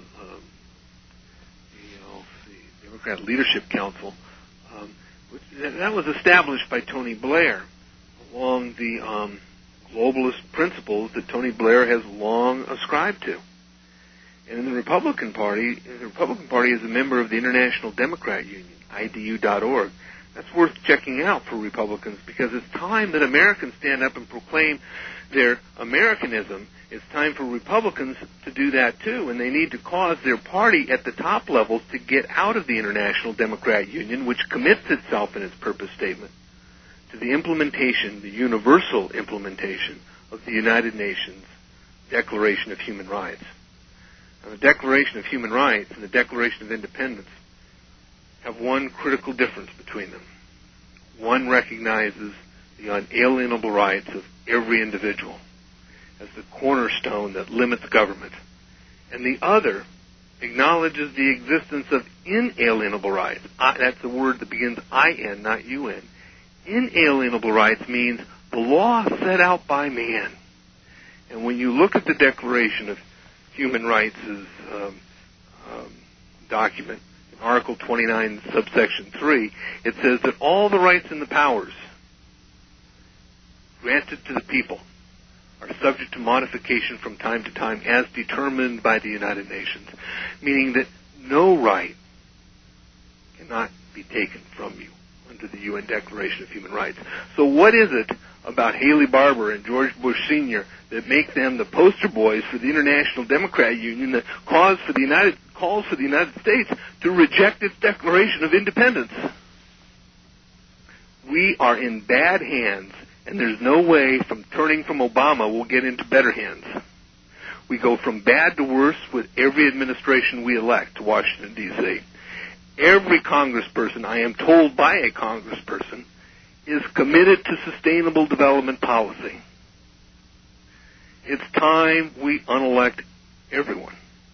you know, the Democrat Leadership Council, um, which, that was established by Tony Blair along the um, globalist principles that Tony Blair has long ascribed to. And in the Republican Party, the Republican Party is a member of the International Democrat Union, I D U dot org. That's worth checking out for Republicans, because it's time that Americans stand up and proclaim their Americanism. It's time for Republicans to do that too, and they need to cause their party at the top levels to get out of the International Democrat Union, which commits itself in its purpose statement to the implementation, the universal implementation of the United Nations Declaration of Human Rights. Now, the Declaration of Human Rights and the Declaration of Independence have one critical difference between them. One recognizes the unalienable rights of every individual as the cornerstone that limits government, and the other acknowledges the existence of inalienable rights. I, that's the word that begins I N, not U N. Inalienable rights means the law set out by man. And when you look at the Declaration of Human Rights' um, um, document, in Article twenty-nine, subsection three, it says that all the rights and the powers granted to the people are subject to modification from time to time as determined by the United Nations, meaning that no right cannot be taken from you under the U N Declaration of Human Rights. So what is it about Haley Barbour and George Bush Senior that make them the poster boys for the International Democrat Union that cause for the United, calls for the United States to reject its Declaration of Independence? We are in bad hands, and there's no way from turning from Obama we'll get into better hands. We go from bad to worse with every administration we elect to Washington, D C Every congressperson, I am told by a congressperson, is committed to sustainable development policy. It's time we unelect everyone.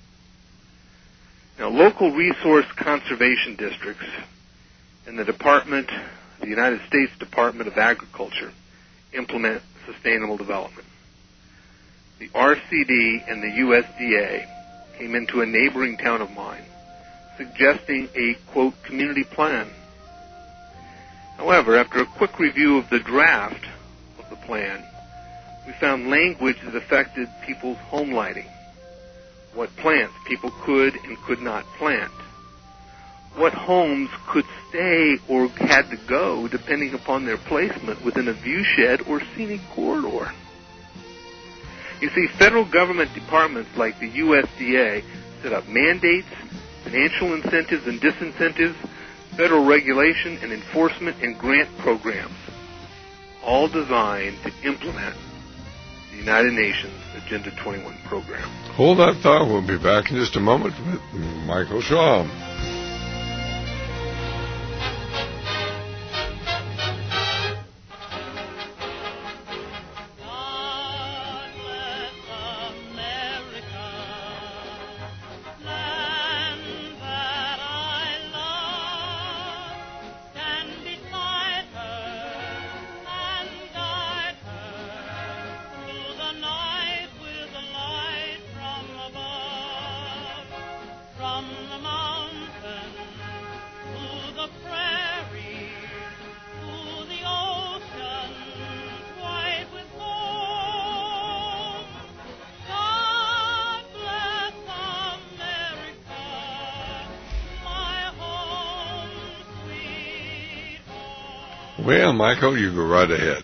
Now, local resource conservation districts and the Department, the United States Department of Agriculture, implement sustainable development. The R C D and the U S D A came into a neighboring town of mine suggesting a, quote, community plan. However, after a quick review of the draft of the plan, we found language that affected people's home lighting, what plants people could and could not plant, what homes could stay or had to go depending upon their placement within a viewshed or scenic corridor. You see, federal government departments like the U S D A set up mandates, financial incentives and disincentives, federal regulation and enforcement and grant programs, all designed to implement the United Nations Agenda twenty-one program. Hold that thought. We'll be back in just a moment with Michael Shaw. Well, Michael, you go right ahead.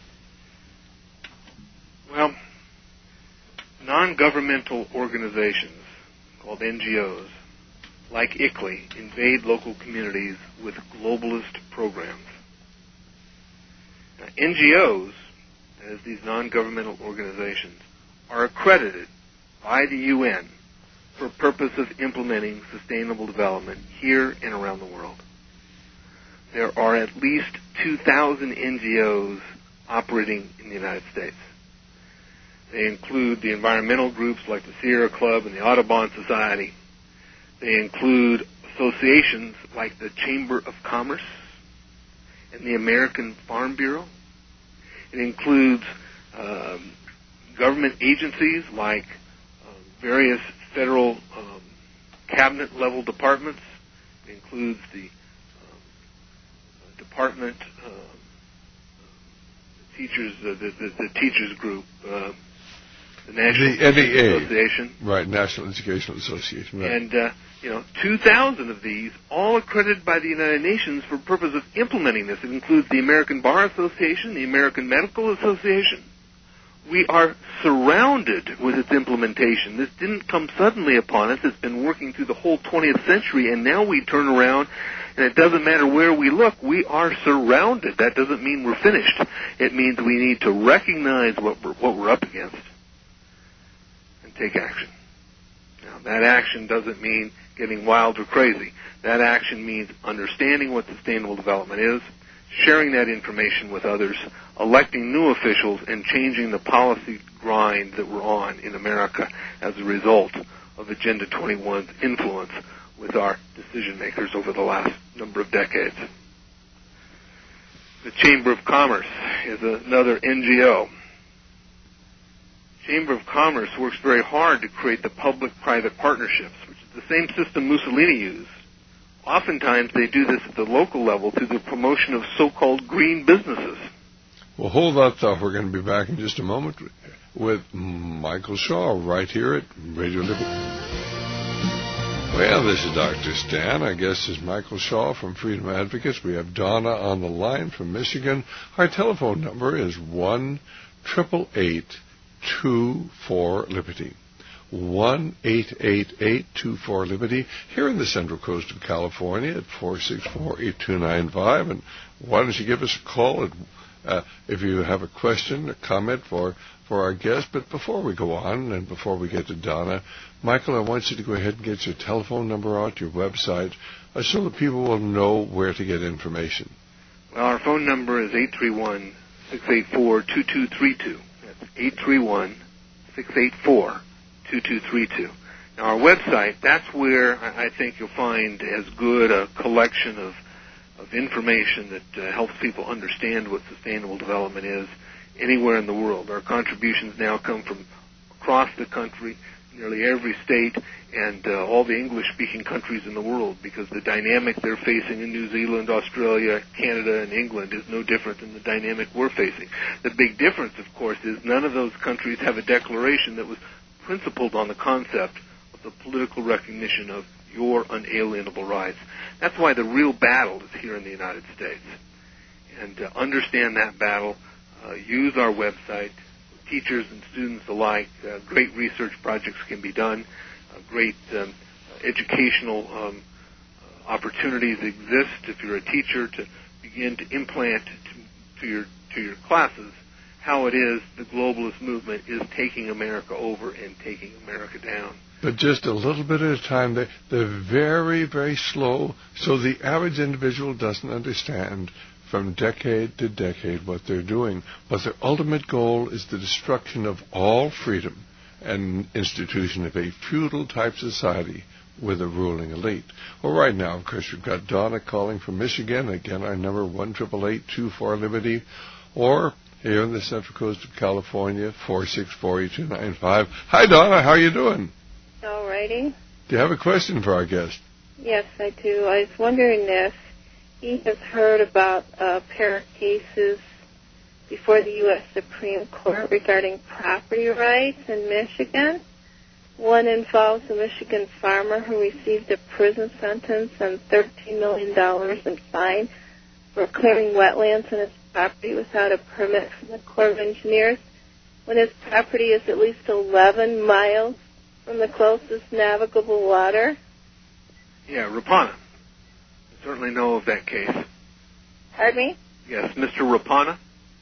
Well, non-governmental organizations called N G Os, like I C L E, invade local communities with globalist programs. Now, N G Os, as these non-governmental organizations, are accredited by the U N for the purpose of implementing sustainable development here and around the world. There are at least two thousand N G Os operating in the United States. They include the environmental groups like the Sierra Club and the Audubon Society. They include associations like the Chamber of Commerce and the American Farm Bureau. It includes um, government agencies like uh, various federal um, cabinet-level departments. It includes the um, department, uh, the teachers, uh, the, the, the teachers group, uh, the National the N E A Association, right? National Educational Association, right? and uh, you know, two thousand of these, all accredited by the United Nations for the purpose of implementing this. It includes the American Bar Association, the American Medical Association. We are surrounded with its implementation. This didn't come suddenly upon us. It's been working through the whole twentieth century, and now we turn around, and it doesn't matter where we look. We are surrounded. That doesn't mean we're finished. It means we need to recognize what we're, what we're up against and take action. Now, that action doesn't mean getting wild or crazy. That action means understanding what sustainable development is, sharing that information with others, electing new officials, and changing the policy grind that we're on in America as a result of Agenda twenty-one's influence with our decision makers over the last number of decades. The Chamber of Commerce is another N G O. Chamber of Commerce works very hard to create the public-private partnerships, which is the same system Mussolini used. Oftentimes they do this at the local level through the promotion of so-called green businesses. Well, hold that thought. We're going to be back in just a moment with Michael Shaw right here at Radio Liberty. Well, this is Doctor Stan. Our guest is Michael Shaw from Freedom Advocates. We have Donna on the line from Michigan. Our telephone number is one eight eight eight, two four, Liberty. one eight eight eight, two four, Liberty. Here in the Central Coast of California at four six four, eight two nine five. And why don't you give us a call at, uh, if you have a question, a comment for, for our guest. But before we go on and before we get to Donna, Michael, I want you to go ahead and get your telephone number out, your website, uh, so that people will know where to get information. Well, our phone number is eight three one, six eight four, two two three two. That's eight three one, six eight four, two two three two. Now, our website, that's where I think you'll find as good a collection of, of information that uh, helps people understand what sustainable development is anywhere in the world. Our contributions now come from across the country, nearly every state, and uh, all the English-speaking countries in the world, because the dynamic they're facing in New Zealand, Australia, Canada, and England is no different than the dynamic we're facing. The big difference, of course, is none of those countries have a declaration that was principled on the concept of the political recognition of your unalienable rights. That's why the real battle is here in the United States. And to understand that battle, uh, use our website. Teachers and students alike, uh, great research projects can be done. Uh, great um, educational um, uh, opportunities exist if you're a teacher to begin to implant to, to your to your classes how it is the globalist movement is taking America over and taking America down. But just a little bit at a time. They, they're very, very slow, so the average individual doesn't understand from decade to decade what they're doing. But their ultimate goal is the destruction of all freedom and institution of a feudal-type society with a ruling elite. Well, right now, of course, we've got Donna calling from Michigan. Again, our number one eight eight eight, two four, Liberty. Or here in the Central Coast of California, four six four, eight two nine five. Hi, Donna. How are you doing? All righty. Do you have a question for our guest? Yes, I do. I was wondering if he has heard about a pair of cases before the U S Supreme Court regarding property rights in Michigan. One involves a Michigan farmer who received a prison sentence and thirteen million dollars in fine for clearing wetlands in his property without a permit from the Corps of Engineers, when his property is at least eleven miles from the closest navigable water. Yeah, Rapana. I certainly know of that case. Pardon me? Yes, Mister Rapana.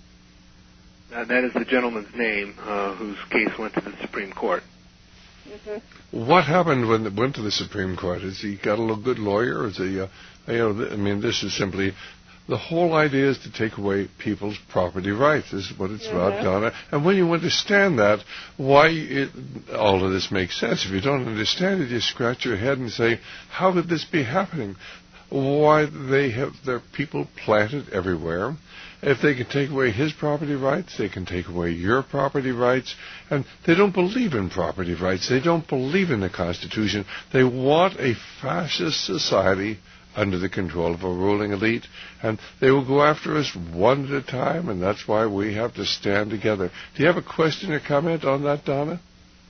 That, that is the gentleman's name uh, whose case went to the Supreme Court. Mm-hmm. What happened when it went to the Supreme Court? Has he got a good lawyer? Or is he, uh, you know, I mean, this is simply, the whole idea is to take away people's property rights. This is what it's mm-hmm. about, Donna. And when you understand that, why it, all of this makes sense. If you don't understand it, you scratch your head and say, how could this be happening? why they have their people planted everywhere. If they can take away his property rights, they can take away your property rights. And they don't believe in property rights. They don't believe in the Constitution. They want a fascist society under the control of a ruling elite. And they will go after us one at a time, and that's why we have to stand together. Do you have a question or comment on that, Donna?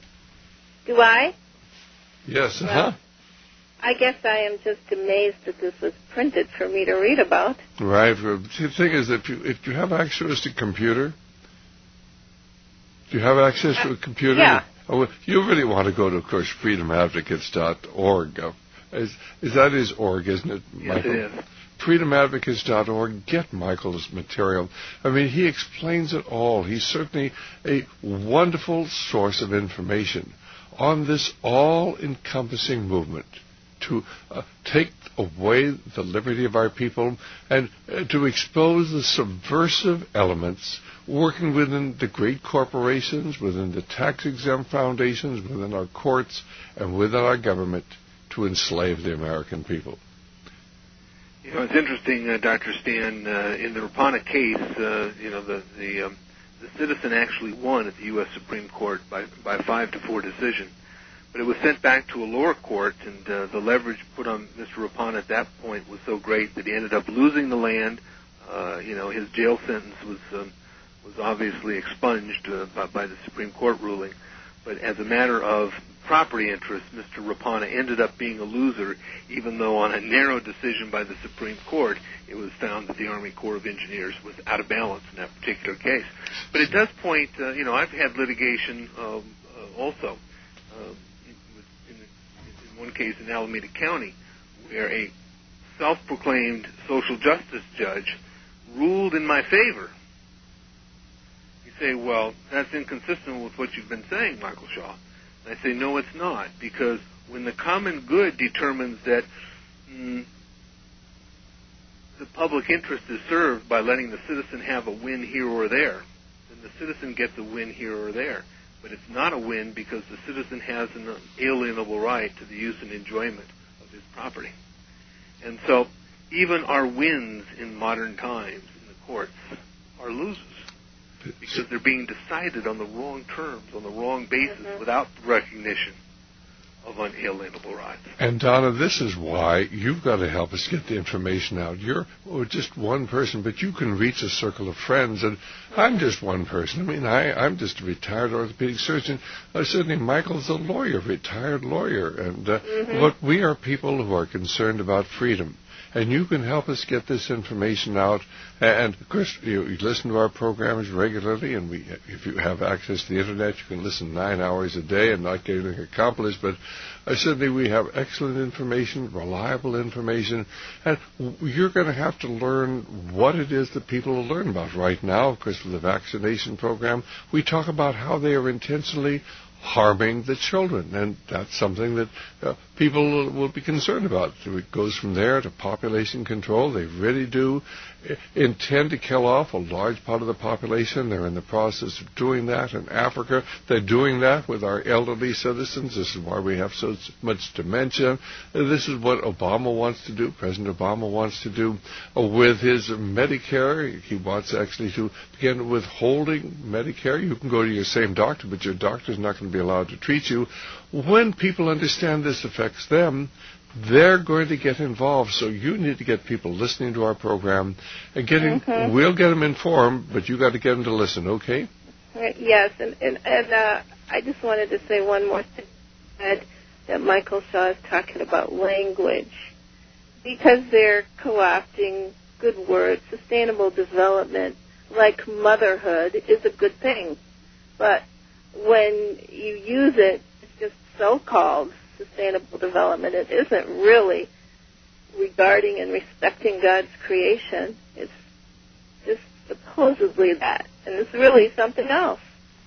Do I? Yes, Well, huh? I guess I am just amazed that this was printed for me to read about. Right. The thing is, if you if you have access to a computer, do you have access to a computer? Yeah. Oh, you really want to go to, of course, freedom advocates dot org. Is, is that is org, isn't it, Michael? Yes, it is. freedom advocates dot org. Get Michael's material. I mean, he explains it all. He's certainly a wonderful source of information on this all-encompassing movement to uh, take away the liberty of our people and uh, to expose the subversive elements working within the great corporations, within the tax-exempt foundations, within our courts, and within our government to enslave the American people. You know, it's interesting, uh, Doctor Stan, uh, in the Rapana case, uh, you know, the the, um, the citizen actually won at the U S Supreme Court by, by five to four decision. But it was sent back to a lower court, and uh, the leverage put on Mister Rapana at that point was so great that he ended up losing the land. Uh, you know, his jail sentence was um, was obviously expunged uh, by, by the Supreme Court ruling. But as a matter of property interest, Mister Rapana ended up being a loser, even though on a narrow decision by the Supreme Court, it was found that the Army Corps of Engineers was out of balance in that particular case. But it does point, uh, you know, I've had litigation um, uh, also. Uh, in one case in Alameda County, where a self-proclaimed social justice judge ruled in my favor. You say, well, that's inconsistent with what you've been saying, Michael Shaw. And I say, no, it's not, because when the common good determines that mm, the public interest is served by letting the citizen have a win here or there, then the citizen gets a win here or there. But it's not a win because the citizen has an inalienable right to the use and enjoyment of his property. And so even our wins in modern times in the courts are losers because they're being decided on the wrong terms, on the wrong basis, mm-hmm. without recognition of unalienable rights. And Donna, this is why you've got to help us get the information out. You're oh, just one person, but you can reach a circle of friends, and I'm just one person. I mean, I, I'm just a retired orthopedic surgeon. Uh, certainly Michael's a lawyer, retired lawyer, and uh, mm-hmm. look, we are people who are concerned about freedom. And you can help us get this information out. And, of course, you, you listen to our programs regularly, and we, if you have access to the Internet, you can listen nine hours a day and not get anything accomplished. But uh, certainly we have excellent information, reliable information, and you're going to have to learn what it is that people will learn about right now. Of course, with the vaccination program, we talk about how they are intentionally harming the children, and that's something that uh, people will, will be concerned about. So it goes from there to population control. They really do intend to kill off a large part of the population. They're in the process of doing that in Africa. They're doing that with our elderly citizens. This is why we have so much dementia. This is what Obama wants to do, President Obama wants to do uh, with his Medicare. He wants actually to begin withholding Medicare. You can go to your same doctor, but your doctor's not going to be allowed to treat you. When people understand this affects them, they're going to get involved. So you need to get people listening to our program and getting. Mm-hmm. We'll get them informed, but you got to get them to listen. Okay? Yes, and and, and uh, I just wanted to say one more thing that, that Michael Shaw is talking about language, because they're co-opting good words. Sustainable development, like motherhood, is a good thing, but when you use it, it's just so-called sustainable development. It isn't really regarding and respecting God's creation. It's just supposedly that, and it's really something else.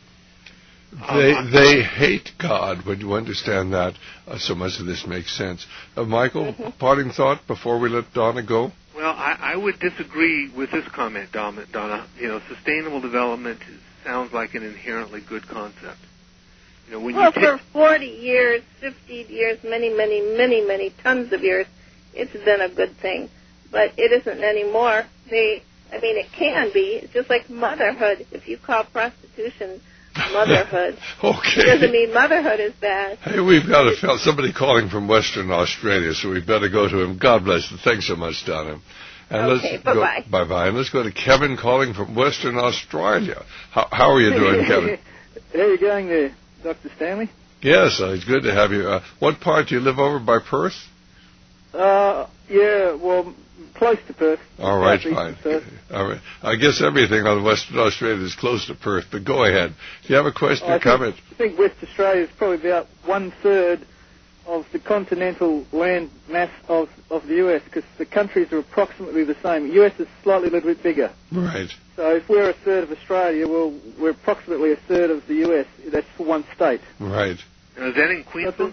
They they hate God. When you understand that, uh, so much of this makes sense. Uh, Michael, mm-hmm. parting thought before we let Donna go? Well, I, I would disagree with this comment, Donna. You know, sustainable development sounds like an inherently good concept. You know, when well, you for forty years, fifty years, many, many, many, many tons of years, it's been a good thing. But it isn't anymore. They, I mean, it can be. It's just like motherhood. If you call prostitution motherhood, okay. it doesn't mean motherhood is bad. Hey, we've got a fel- somebody calling from Western Australia, so we better go to him. God bless you. Thanks so much, Donna. And Okay, let's bye-bye. Go, bye-bye. And let's go to Kevin calling from Western Australia. How, how are you doing, Kevin? How are you going there, Doctor Stanley? Yes, uh, it's good to have you. Uh, what part do you live over by Perth? Uh, yeah, well, close to Perth. All right, Southeast fine. of Perth. All right. I guess everything on Western Australia is close to Perth, but go ahead. Do you have a question I or comment? Think, I think West Australia is probably about one-third of the continental land mass of, of the U S, because the countries are approximately the same. The U S is slightly a little bit bigger. Right. So if we're a third of Australia, well, we're approximately a third of the U S. That's for one state. Right. Now, is that in Queensland?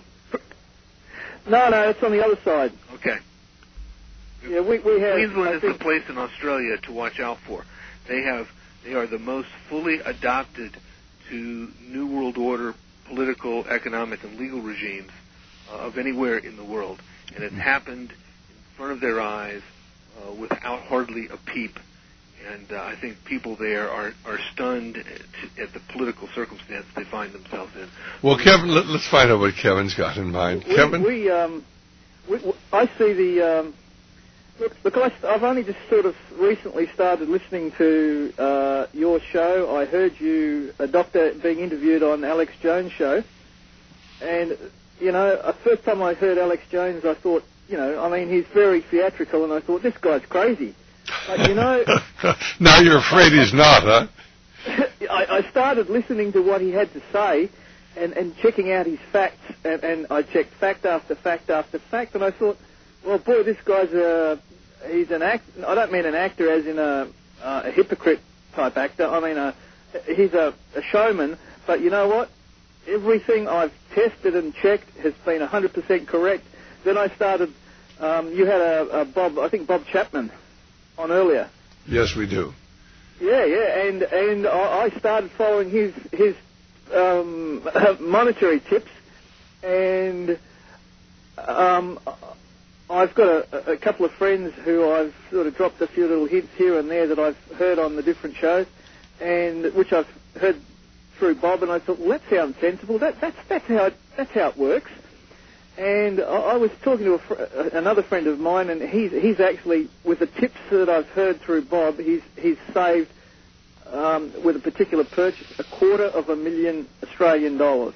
No, no, it's on the other side. Okay. Yeah, we, we have... Queensland I is think, the place in Australia to watch out for. They have, they are the most fully adopted to New World Order political, economic, and legal regimes uh, of anywhere in the world. And it's happened in front of their eyes uh, without hardly a peep. And uh, I think people there are, are stunned at, at the political circumstance they find themselves in. Well, Kevin, let, let's find out what Kevin's got in mind. we, Kevin? We, um, we, I see the... Um, look, look I, I've only just sort of recently started listening to uh, your show. I heard you, a doctor, being interviewed on Alex Jones' show. And, you know, the first time I heard Alex Jones, I thought, you know, I mean, he's very theatrical, and I thought, this guy's crazy. But, you know... now you're afraid he's not, huh? I, I started listening to what he had to say and, and checking out his facts, and, and I checked fact after fact after fact, and I thought, well, boy, this guy's a... He's an act. I don't mean an actor as in a, uh, a hypocrite type actor. I mean, a, he's a, a showman, but you know what? Everything I've tested and checked has been one hundred percent correct. Then I started... Um, you had a, a Bob, I think Bob Chapman, on earlier. Yes, we do. Yeah, yeah, and and I started following his his um, monetary tips, and um, I've got a, a couple of friends who I've sort of dropped a few little hints here and there that I've heard on the different shows, and which I've heard through Bob, and I thought, well, that sounds sensible. That that's that's how it, that's how it works. And I, I was talking to a fr- another friend of mine, and he's he's actually, with the tips that I've heard through Bob, he's he's saved um, with a particular purchase a quarter of a million Australian dollars.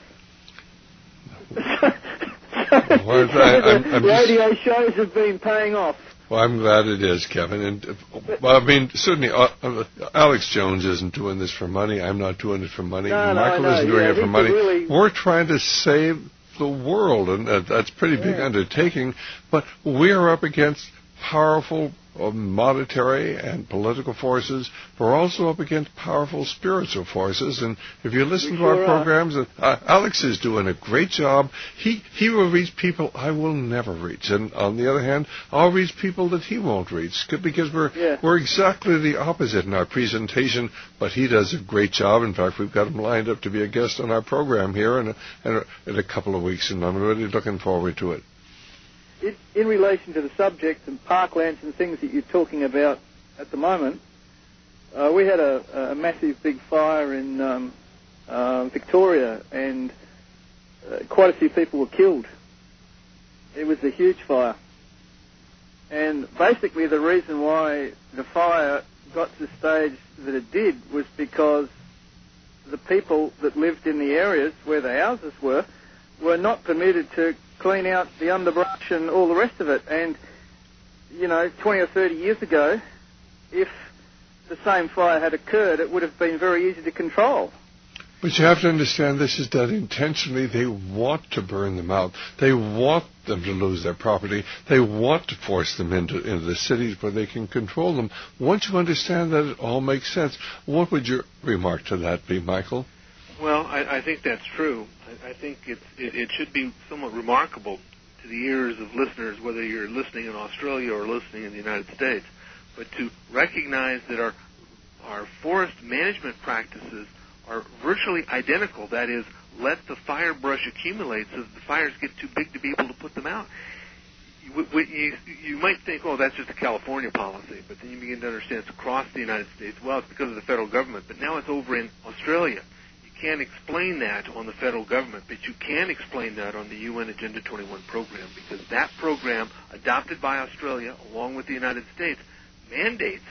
Well, I, I'm, I'm radio just, shows have been paying off. well, I'm glad it is, Kevin. And uh, well, I mean, certainly, uh, uh, Alex Jones isn't doing this for money. I'm not doing it for money. No, no, Michael I know. isn't doing Yeah, it for he's money. really- We're trying to save the world, and uh, that's a pretty big Yeah. undertaking. But we are up against powerful uh, monetary and political forces. We're also up against powerful spiritual forces. And if you listen We to our sure are. programs, uh, uh, Alex is doing a great job. He he will reach people I will never reach, and on the other hand, I'll reach people that he won't reach, because we're Yeah. we're exactly the opposite in our presentation. But he does a great job. In fact, we've got him lined up to be a guest on our program here in a, in a, in a couple of weeks, and I'm really looking forward to it. In, in relation to the subject and parklands and things that you're talking about at the moment, uh, we had a, a massive big fire in um, uh, Victoria, and uh, quite a few people were killed. It was a huge fire. And basically the reason why the fire got to the stage that it did was because the people that lived in the areas where the houses were were not permitted to clean out the underbrush and all the rest of it. And, you know, twenty or thirty years ago, if the same fire had occurred, it would have been very easy to control. But you have to understand, this is done intentionally. They want to burn them out. They want them to lose their property. They want to force them into, into the cities where they can control them. Once you understand that, it all makes sense. What would your remark to that be, Michael? Well, I, I think that's true. I, I think it's, it, it should be somewhat remarkable to the ears of listeners, whether you're listening in Australia or listening in the United States, but to recognize that our our forest management practices are virtually identical. That is, let the fire brush accumulate so that the fires get too big to be able to put them out. you, you, you might think, oh, that's just a California policy, but then you begin to understand it's across the United States. Well, it's because of the federal government, but now it's over in Australia. You can't explain that on the federal government, but you can explain that on the U N Agenda twenty-one program, because that program, adopted by Australia along with the United States, mandates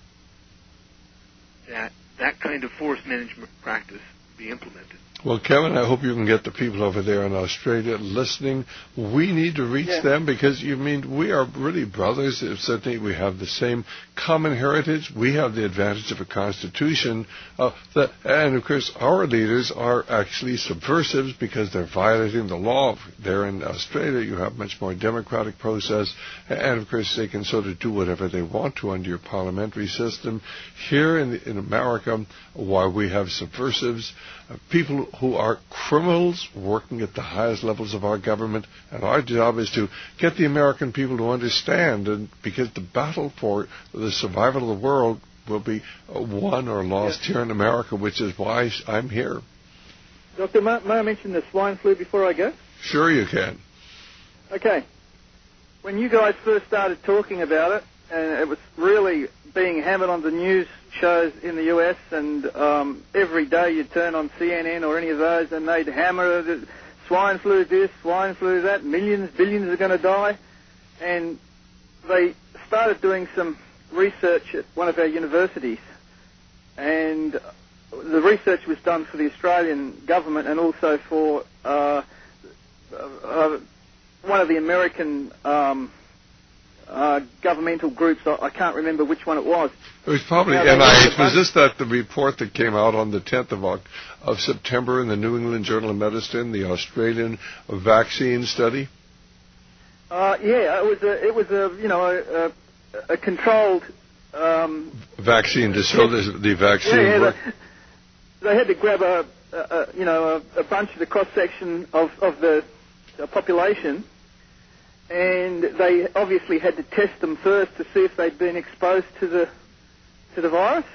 that that kind of forest management practice be implemented. Well, Kevin, I hope you can get the people over there in Australia listening. We need to reach Yeah. them because, you mean, we are really brothers. Certainly we have the same common heritage. We have the advantage of a constitution. Uh, that, and, of course, our leaders are actually subversives because they're violating the law. There in Australia, you have much more democratic process. And, of course, they can sort of do whatever they want to under your parliamentary system. Here in, in America, while we have subversives, uh, people who are criminals working at the highest levels of our government, and our job is to get the American people to understand, and because the battle for the survival of the world will be uh, won or lost Yes. here in America, which is why I'm here. Doctor, may, may I mention the swine flu before I go? Sure you can. Okay. When you guys first started talking about it, and it was really being hammered on the news shows in the U S, and um, every day you'd turn on C N N or any of those, and they'd hammer it, swine flu this, swine flu that, millions, billions are going to die. And they started doing some research at one of our universities, and the research was done for the Australian government and also for uh, uh, one of the American um, uh, governmental groups. I, I can't remember which one it was. It was probably Now, they N I H. looked at Was this that the report that came out on the tenth of, Oc- of September in the New England Journal of Medicine, the Australian vaccine study? Uh, yeah, it was a, it was a, you know, a, a, a controlled um, Vaccine to show the, the vaccine yeah, yeah, work. they, they had to grab a, a, a you know, a, a bunch of the cross section of of the, the population, and they obviously had to test them first to see if they'd been exposed to the to the virus.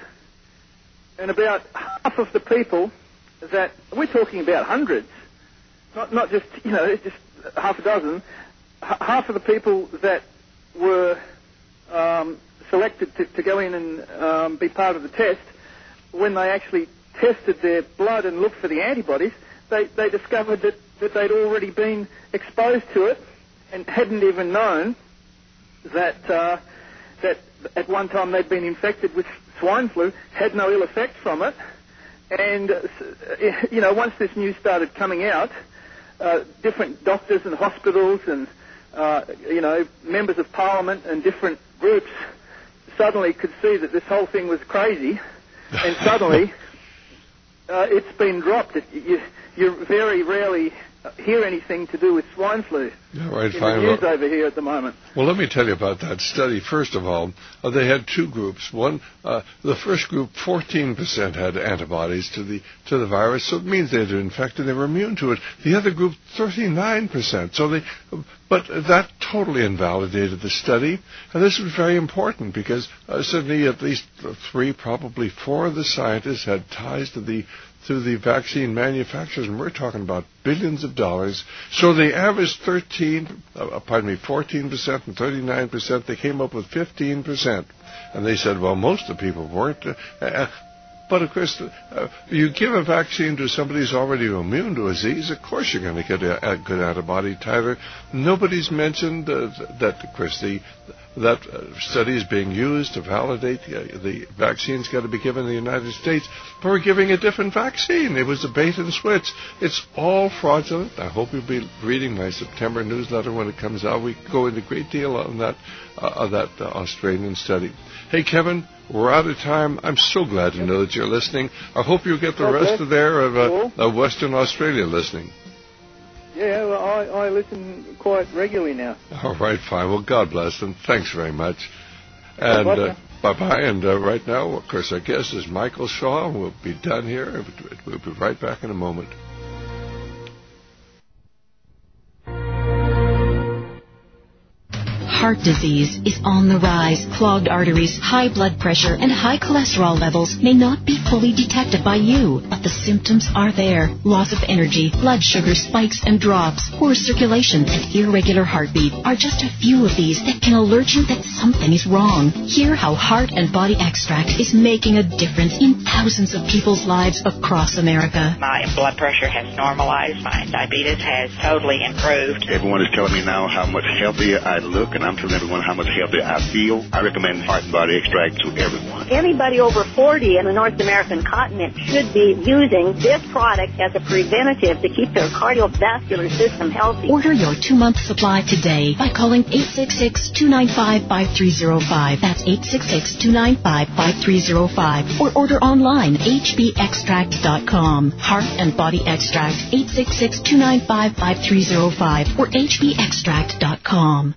And about half of the people that we're talking about hundreds, not not just you know just half a dozen, h- half of the people that were um, selected to, to go in and um, be part of the test, when they actually tested their blood and looked for the antibodies, they, they discovered that, that they'd already been exposed to it and hadn't even known that uh, that at one time they'd been infected with swine flu, had no ill effect from it. And, uh, you know, once this news started coming out, uh, different doctors and hospitals and, uh, you know, members of parliament and different groups suddenly could see that this whole thing was crazy, and suddenly uh, it's been dropped. It, you, you very rarely hear anything to do with swine flu Yeah, right, in fine. the news Well- over here at the moment. Well, let me tell you about that study. First of all, uh, they had two groups. One, uh, the first group, fourteen percent had antibodies to the to the virus, so it means they had been infected. They were immune to it. The other group, thirty-nine percent. So they, but that totally invalidated the study, and this was very important because uh, certainly at least three, probably four of the scientists had ties to the to the vaccine manufacturers, and we're talking about billions of dollars. So they averaged thirteen, uh, pardon me, fourteen percent and thirty-nine percent. They came up with fifteen percent. And they said, well, most of the people weren't. Uh, uh, but, of course, uh, you give a vaccine to somebody who's already immune to a disease, of course you're going to get a, a good antibody titer. Nobody's mentioned uh, that, of course, the, that uh, study is being used to validate uh, the vaccine's got to be given in the United States, but we're giving a different vaccine. It was a bait and switch. It's all fraudulent. I hope you'll be reading my September newsletter when it comes out. We go into a great deal on that, uh, on that uh, Australian study. Hey, Kevin, we're out of time. I'm so glad to know that you're listening. I hope you get the Okay. rest of there of, uh, Cool. of Western Australia listening. Yeah, well, I, I listen quite regularly now. All right, fine. Well, God bless them. Thanks very much. And God uh, bless bye-bye. And uh, right now, of course, our guest is Michael Shaw. We'll be done here. We'll be right back in a moment. Heart disease is on the rise. Clogged arteries, high blood pressure, and high cholesterol levels may not be fully detected by you, but the symptoms are there. Loss of energy, blood sugar spikes and drops, poor circulation, and irregular heartbeat are just a few of these that can alert you that something is wrong. Hear how Heart and Body Extract is making a difference in thousands of people's lives across America. My blood pressure has normalized. My diabetes has totally improved. Everyone is telling me now how much healthier I look, and I'm telling everyone how much healthier I feel. I recommend Heart and Body Extract to everyone. Anybody over forty in the North American continent should be using this product as a preventative to keep their cardiovascular system healthy. Order your two-month supply today by calling eight six six, two nine five, five three zero five. That's eight six six, two nine five, five three zero five. Or order online, h b extract dot com. Heart and Body Extract, eight six six, two nine five, five three zero five or h b extract dot com.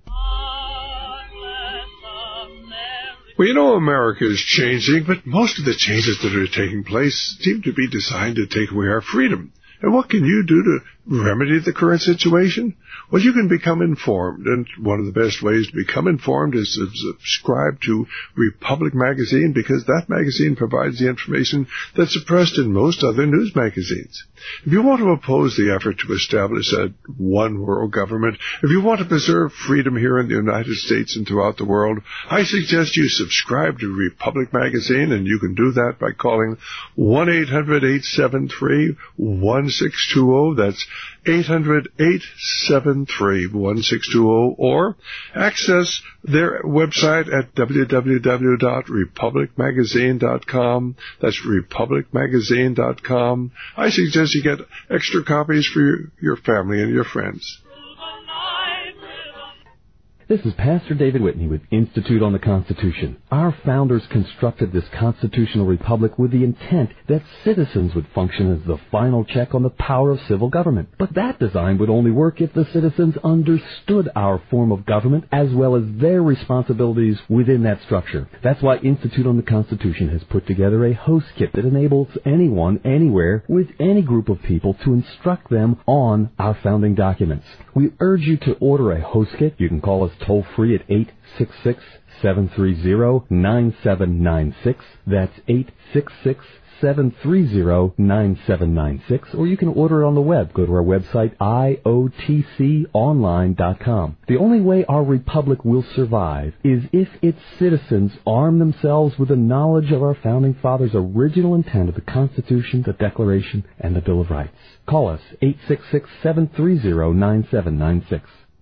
Well, you know, America is changing, but most of the changes that are taking place seem to be designed to take away our freedom. And what can you do to remedy the current situation? Well, you can become informed, and one of the best ways to become informed is to subscribe to Republic Magazine, because that magazine provides the information that's suppressed in most other news magazines. If you want to oppose the effort to establish a one-world government, if you want to preserve freedom here in the United States and throughout the world, I suggest you subscribe to Republic Magazine, and you can do that by calling one eight hundred, eight seven three, one six two zero. That's eight hundred, eight seven three, one six two zero, or access their website at w w w dot republic magazine dot com. That's republic magazine dot com. I suggest you get extra copies for your, your family and your friends. This is Pastor David Whitney with Institute on the Constitution. Our founders constructed this constitutional republic with the intent that citizens would function as the final check on the power of civil government. But that design would only work if the citizens understood our form of government as well as their responsibilities within that structure. That's why Institute on the Constitution has put together a host kit that enables anyone, anywhere, with any group of people to instruct them on our founding documents. We urge you to order a host kit. You can call us toll free at eight six six, seven three zero, nine seven nine six. That's eight six six, seven three zero, nine seven nine six. Or you can order it on the web. Go to our website, I O T C online dot com. The only way our republic will survive is if its citizens arm themselves with the knowledge of our founding fathers' original intent of the Constitution, the Declaration, and the Bill of Rights. Call us, eight six six, seven three zero, nine seven nine six.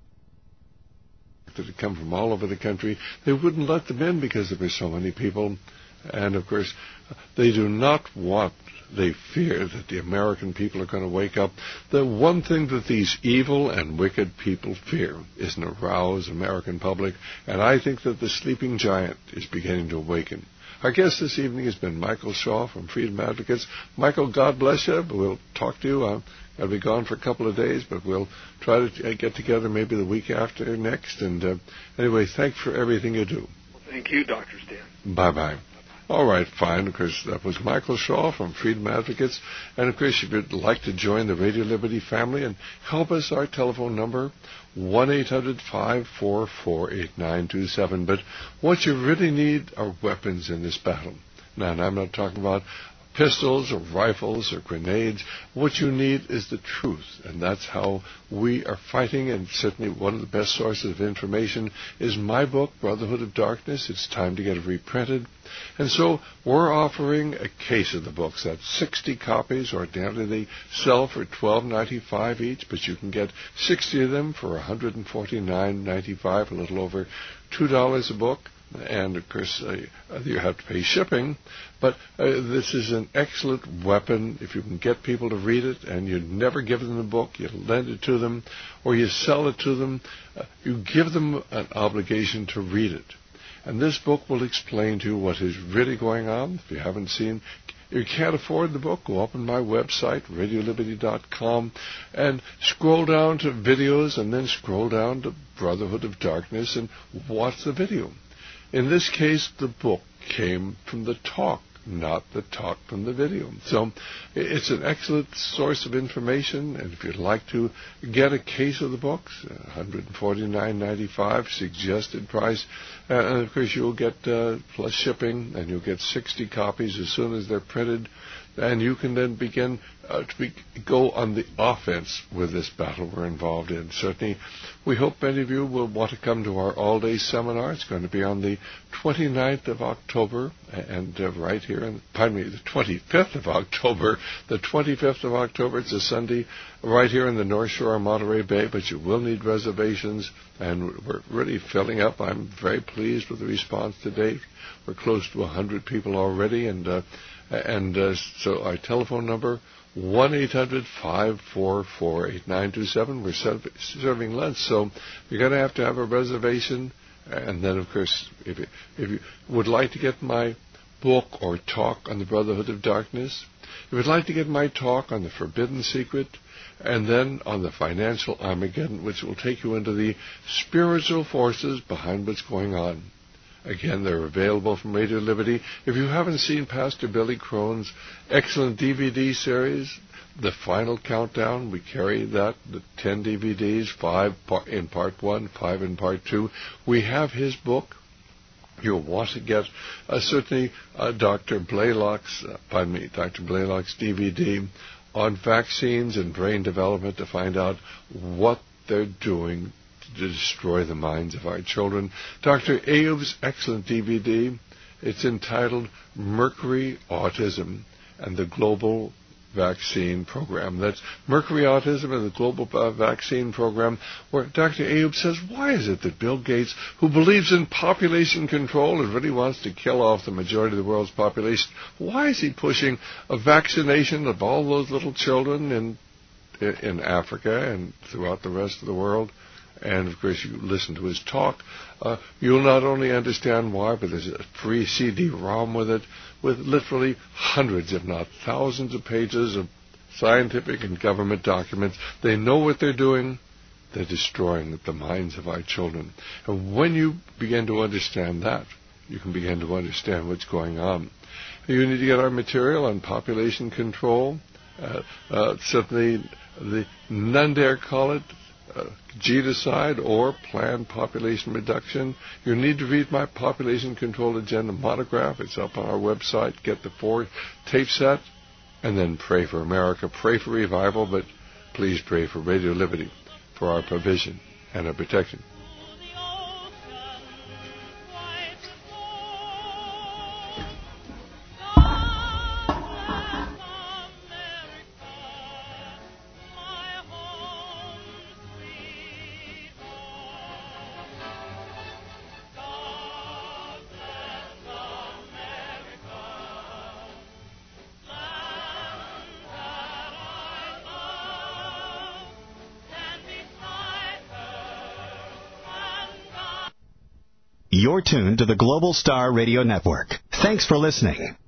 That had come from all over the country, they wouldn't let them in because there were so many people. And, of course, they do not want, they fear that the American people are going to wake up. The one thing that these evil and wicked people fear is an aroused American public, and I think that the sleeping giant is beginning to awaken. Our guest this evening has been Michael Shaw from Freedom Advocates. Michael, God bless you. We'll talk to you. I'm going to be gone for a couple of days, but we'll try to get together maybe the week after next. And uh, anyway, thanks for everything you do. Well, thank you, Doctor Stan. Bye-bye. All right, fine. Of course, that was Michael Shaw from Freedom Advocates. And, of course, if you'd like to join the Radio Liberty family and help us, our telephone number, one eight hundred, five four four, eight nine two seven. But what you really need are weapons in this battle. Now, and I'm not talking about pistols or rifles or grenades. What you need is the truth, and that's how we are fighting. And certainly one of the best sources of information is my book, Brotherhood of Darkness. It's time to get it reprinted. And so we're offering a case of the books. That's sixty copies, ordinarily they sell for twelve ninety-five each, but you can get sixty of them for one hundred forty-nine ninety-five, a little over two dollars a book. And, of course, uh, you have to pay shipping. But uh, this is an excellent weapon if you can get people to read it, and you never give them the book, you lend it to them, or you sell it to them. Uh, you give them an obligation to read it. And this book will explain to you what is really going on. If you haven't seen, you can't afford the book, go up on my website, radio liberty dot com, and scroll down to videos, and then scroll down to Brotherhood of Darkness and watch the video. In this case, the book came from the talk not the talk from the video. So it's an excellent source of information, and if you'd like to get a case of the books, one hundred forty-nine dollars and ninety-five cents suggested price, uh, and of course you'll get uh, plus shipping, and you'll get sixty copies as soon as they're printed, and you can then begin uh, to be, go on the offense with this battle we're involved in. Certainly, we hope many of you will want to come to our all-day seminar. It's going to be on the twenty-ninth of October, and uh, right here, in, pardon me, the twenty-fifth of October. The twenty-fifth of October, it's a Sunday, right here in the North Shore of Monterey Bay, but you will need reservations, and we're really filling up. I'm very pleased with the response to date. We're close to one hundred people already, and uh, and uh, so our telephone number, one eight hundred five four four eight nine two seven. We're serv- serving lunch, so you're going to have to have a reservation. And then, of course, if you, if you would like to get my book or talk on the Brotherhood of Darkness, if you'd like to get my talk on the Forbidden Secret, and then on the Financial Armageddon, which will take you into the spiritual forces behind what's going on. Again, they're available from Radio Liberty. If you haven't seen Pastor Billy Crone's excellent D V D series, The Final Countdown, we carry that, the ten D V Ds, five in part one, five in part two. We have his book. You'll want to get uh, certainly uh, Doctor Blaylock's, uh, pardon me, Doctor Blaylock's D V D on vaccines and brain development to find out what they're doing to destroy the minds of our children. Doctor Ayub's excellent D V D. It's entitled Mercury Autism and the Global Vaccine Program. That's Mercury Autism and the Global uh, Vaccine Program, where Doctor Ayub says, why is it that Bill Gates, who believes in population control and really wants to kill off the majority of the world's population, why is he pushing a vaccination of all those little children in in Africa and throughout the rest of the world? And, of course, you listen to his talk, uh, you'll not only understand why, but there's a free C D ROM with it, with literally hundreds, if not thousands of pages of scientific and government documents. They know what they're doing. They're destroying the minds of our children. And when you begin to understand that, you can begin to understand what's going on. You need to get our material on population control. Uh, uh, certainly, the none dare call it Uh, genocide or planned population reduction. You need to read my Population Control Agenda monograph. It's up on our website. Get the four tape set, and then pray for America. Pray for revival, but please pray for Radio Liberty, for our provision and our protection. You're tuned to the Global Star Radio Network. Thanks for listening.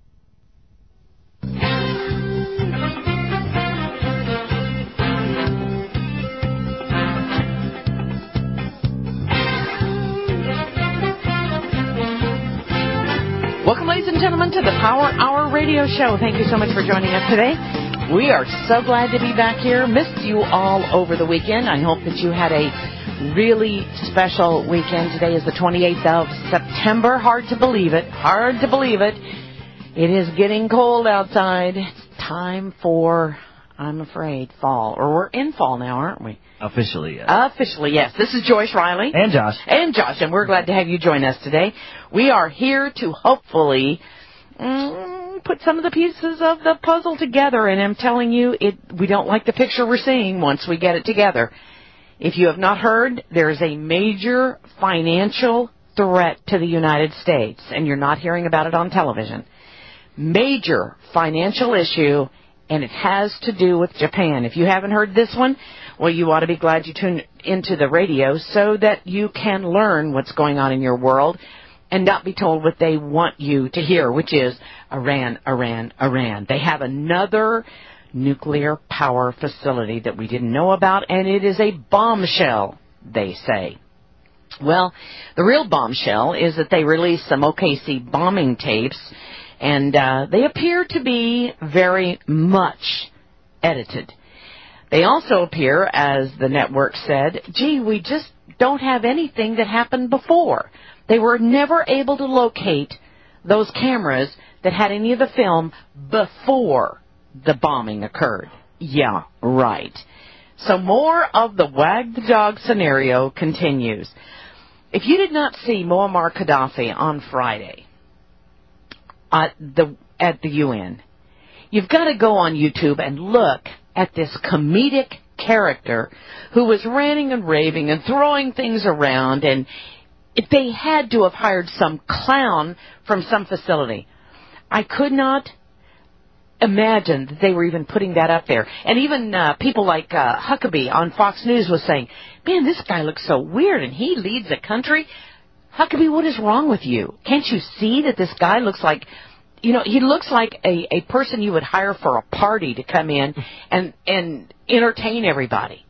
Welcome, ladies and gentlemen, to the Power Hour Radio Show. Thank you so much for joining us today. We are so glad to be back here. Missed you all over the weekend. I hope that you had a really special weekend. Today is the twenty-eighth of September. Hard to believe it. Hard to believe it. It is getting cold outside. It's time for, I'm afraid, fall. Or we're in fall now, aren't we? Officially, yes. Officially, yes. This is Joyce Riley. And Josh. And Josh, and we're glad to have you join us today. We are here to hopefully mm, put some of the pieces of the puzzle together, and I'm telling you, it we don't like the picture we're seeing once we get it together. If you have not heard, there is a major financial threat to the United States, and you're not hearing about it on television. Major financial issue, and it has to do with Japan. If you haven't heard this one, well, you ought to be glad you tuned into the radio so that you can learn what's going on in your world and not be told what they want you to hear, which is Iran, Iran, Iran. They have another nuclear power facility that we didn't know about, and it is a bombshell, they say. Well, the real bombshell is that they released some O K C bombing tapes, And uh, they appear to be very much edited. They also appear, as the network said, gee, we just don't have anything that happened before. They were never able to locate those cameras that had any of the film before the bombing occurred. Yeah, right. So more of the wag the dog scenario continues. If you did not see Muammar Gaddafi on Friday at the at the U N, you've got to go on YouTube and look at this comedic character who was ranting and raving and throwing things around, and if they had to have hired some clown from some facility. I could not imagine that they were even putting that up there. And even uh, people like uh, Huckabee on Fox News was saying, man, this guy looks so weird, and he leads a country. Huckabee, what is wrong with you? Can't you see that this guy looks like, you know, he looks like a, a person you would hire for a party to come in and, and entertain everybody.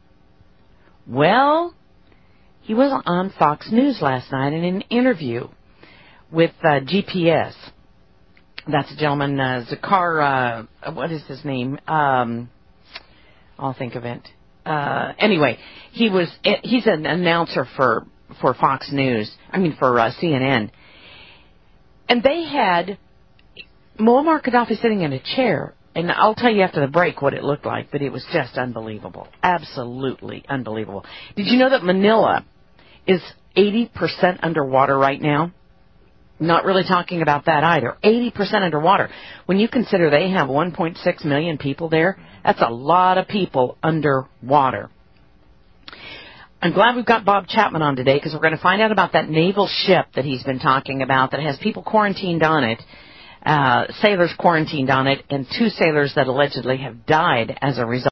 Well, he was on Fox News last night in an interview with uh, G P S. That's a gentleman, uh, Zakar, uh, what is his name? Um, I'll think of it. Uh, anyway, he was, he's an announcer for, for Fox News, I mean for uh, C N N. And they had Muammar Gaddafi sitting in a chair, and I'll tell you after the break what it looked like, but it was just unbelievable. Absolutely unbelievable. Did you know that Manila is eighty percent underwater right now? Not really talking about that either. eighty percent underwater. When you consider they have one point six million people there, that's a lot of people underwater. I'm glad we've got Bob Chapman on today because we're going to find out about that naval ship that he's been talking about that has people quarantined on it, uh, sailors quarantined on it, and two sailors that allegedly have died as a result.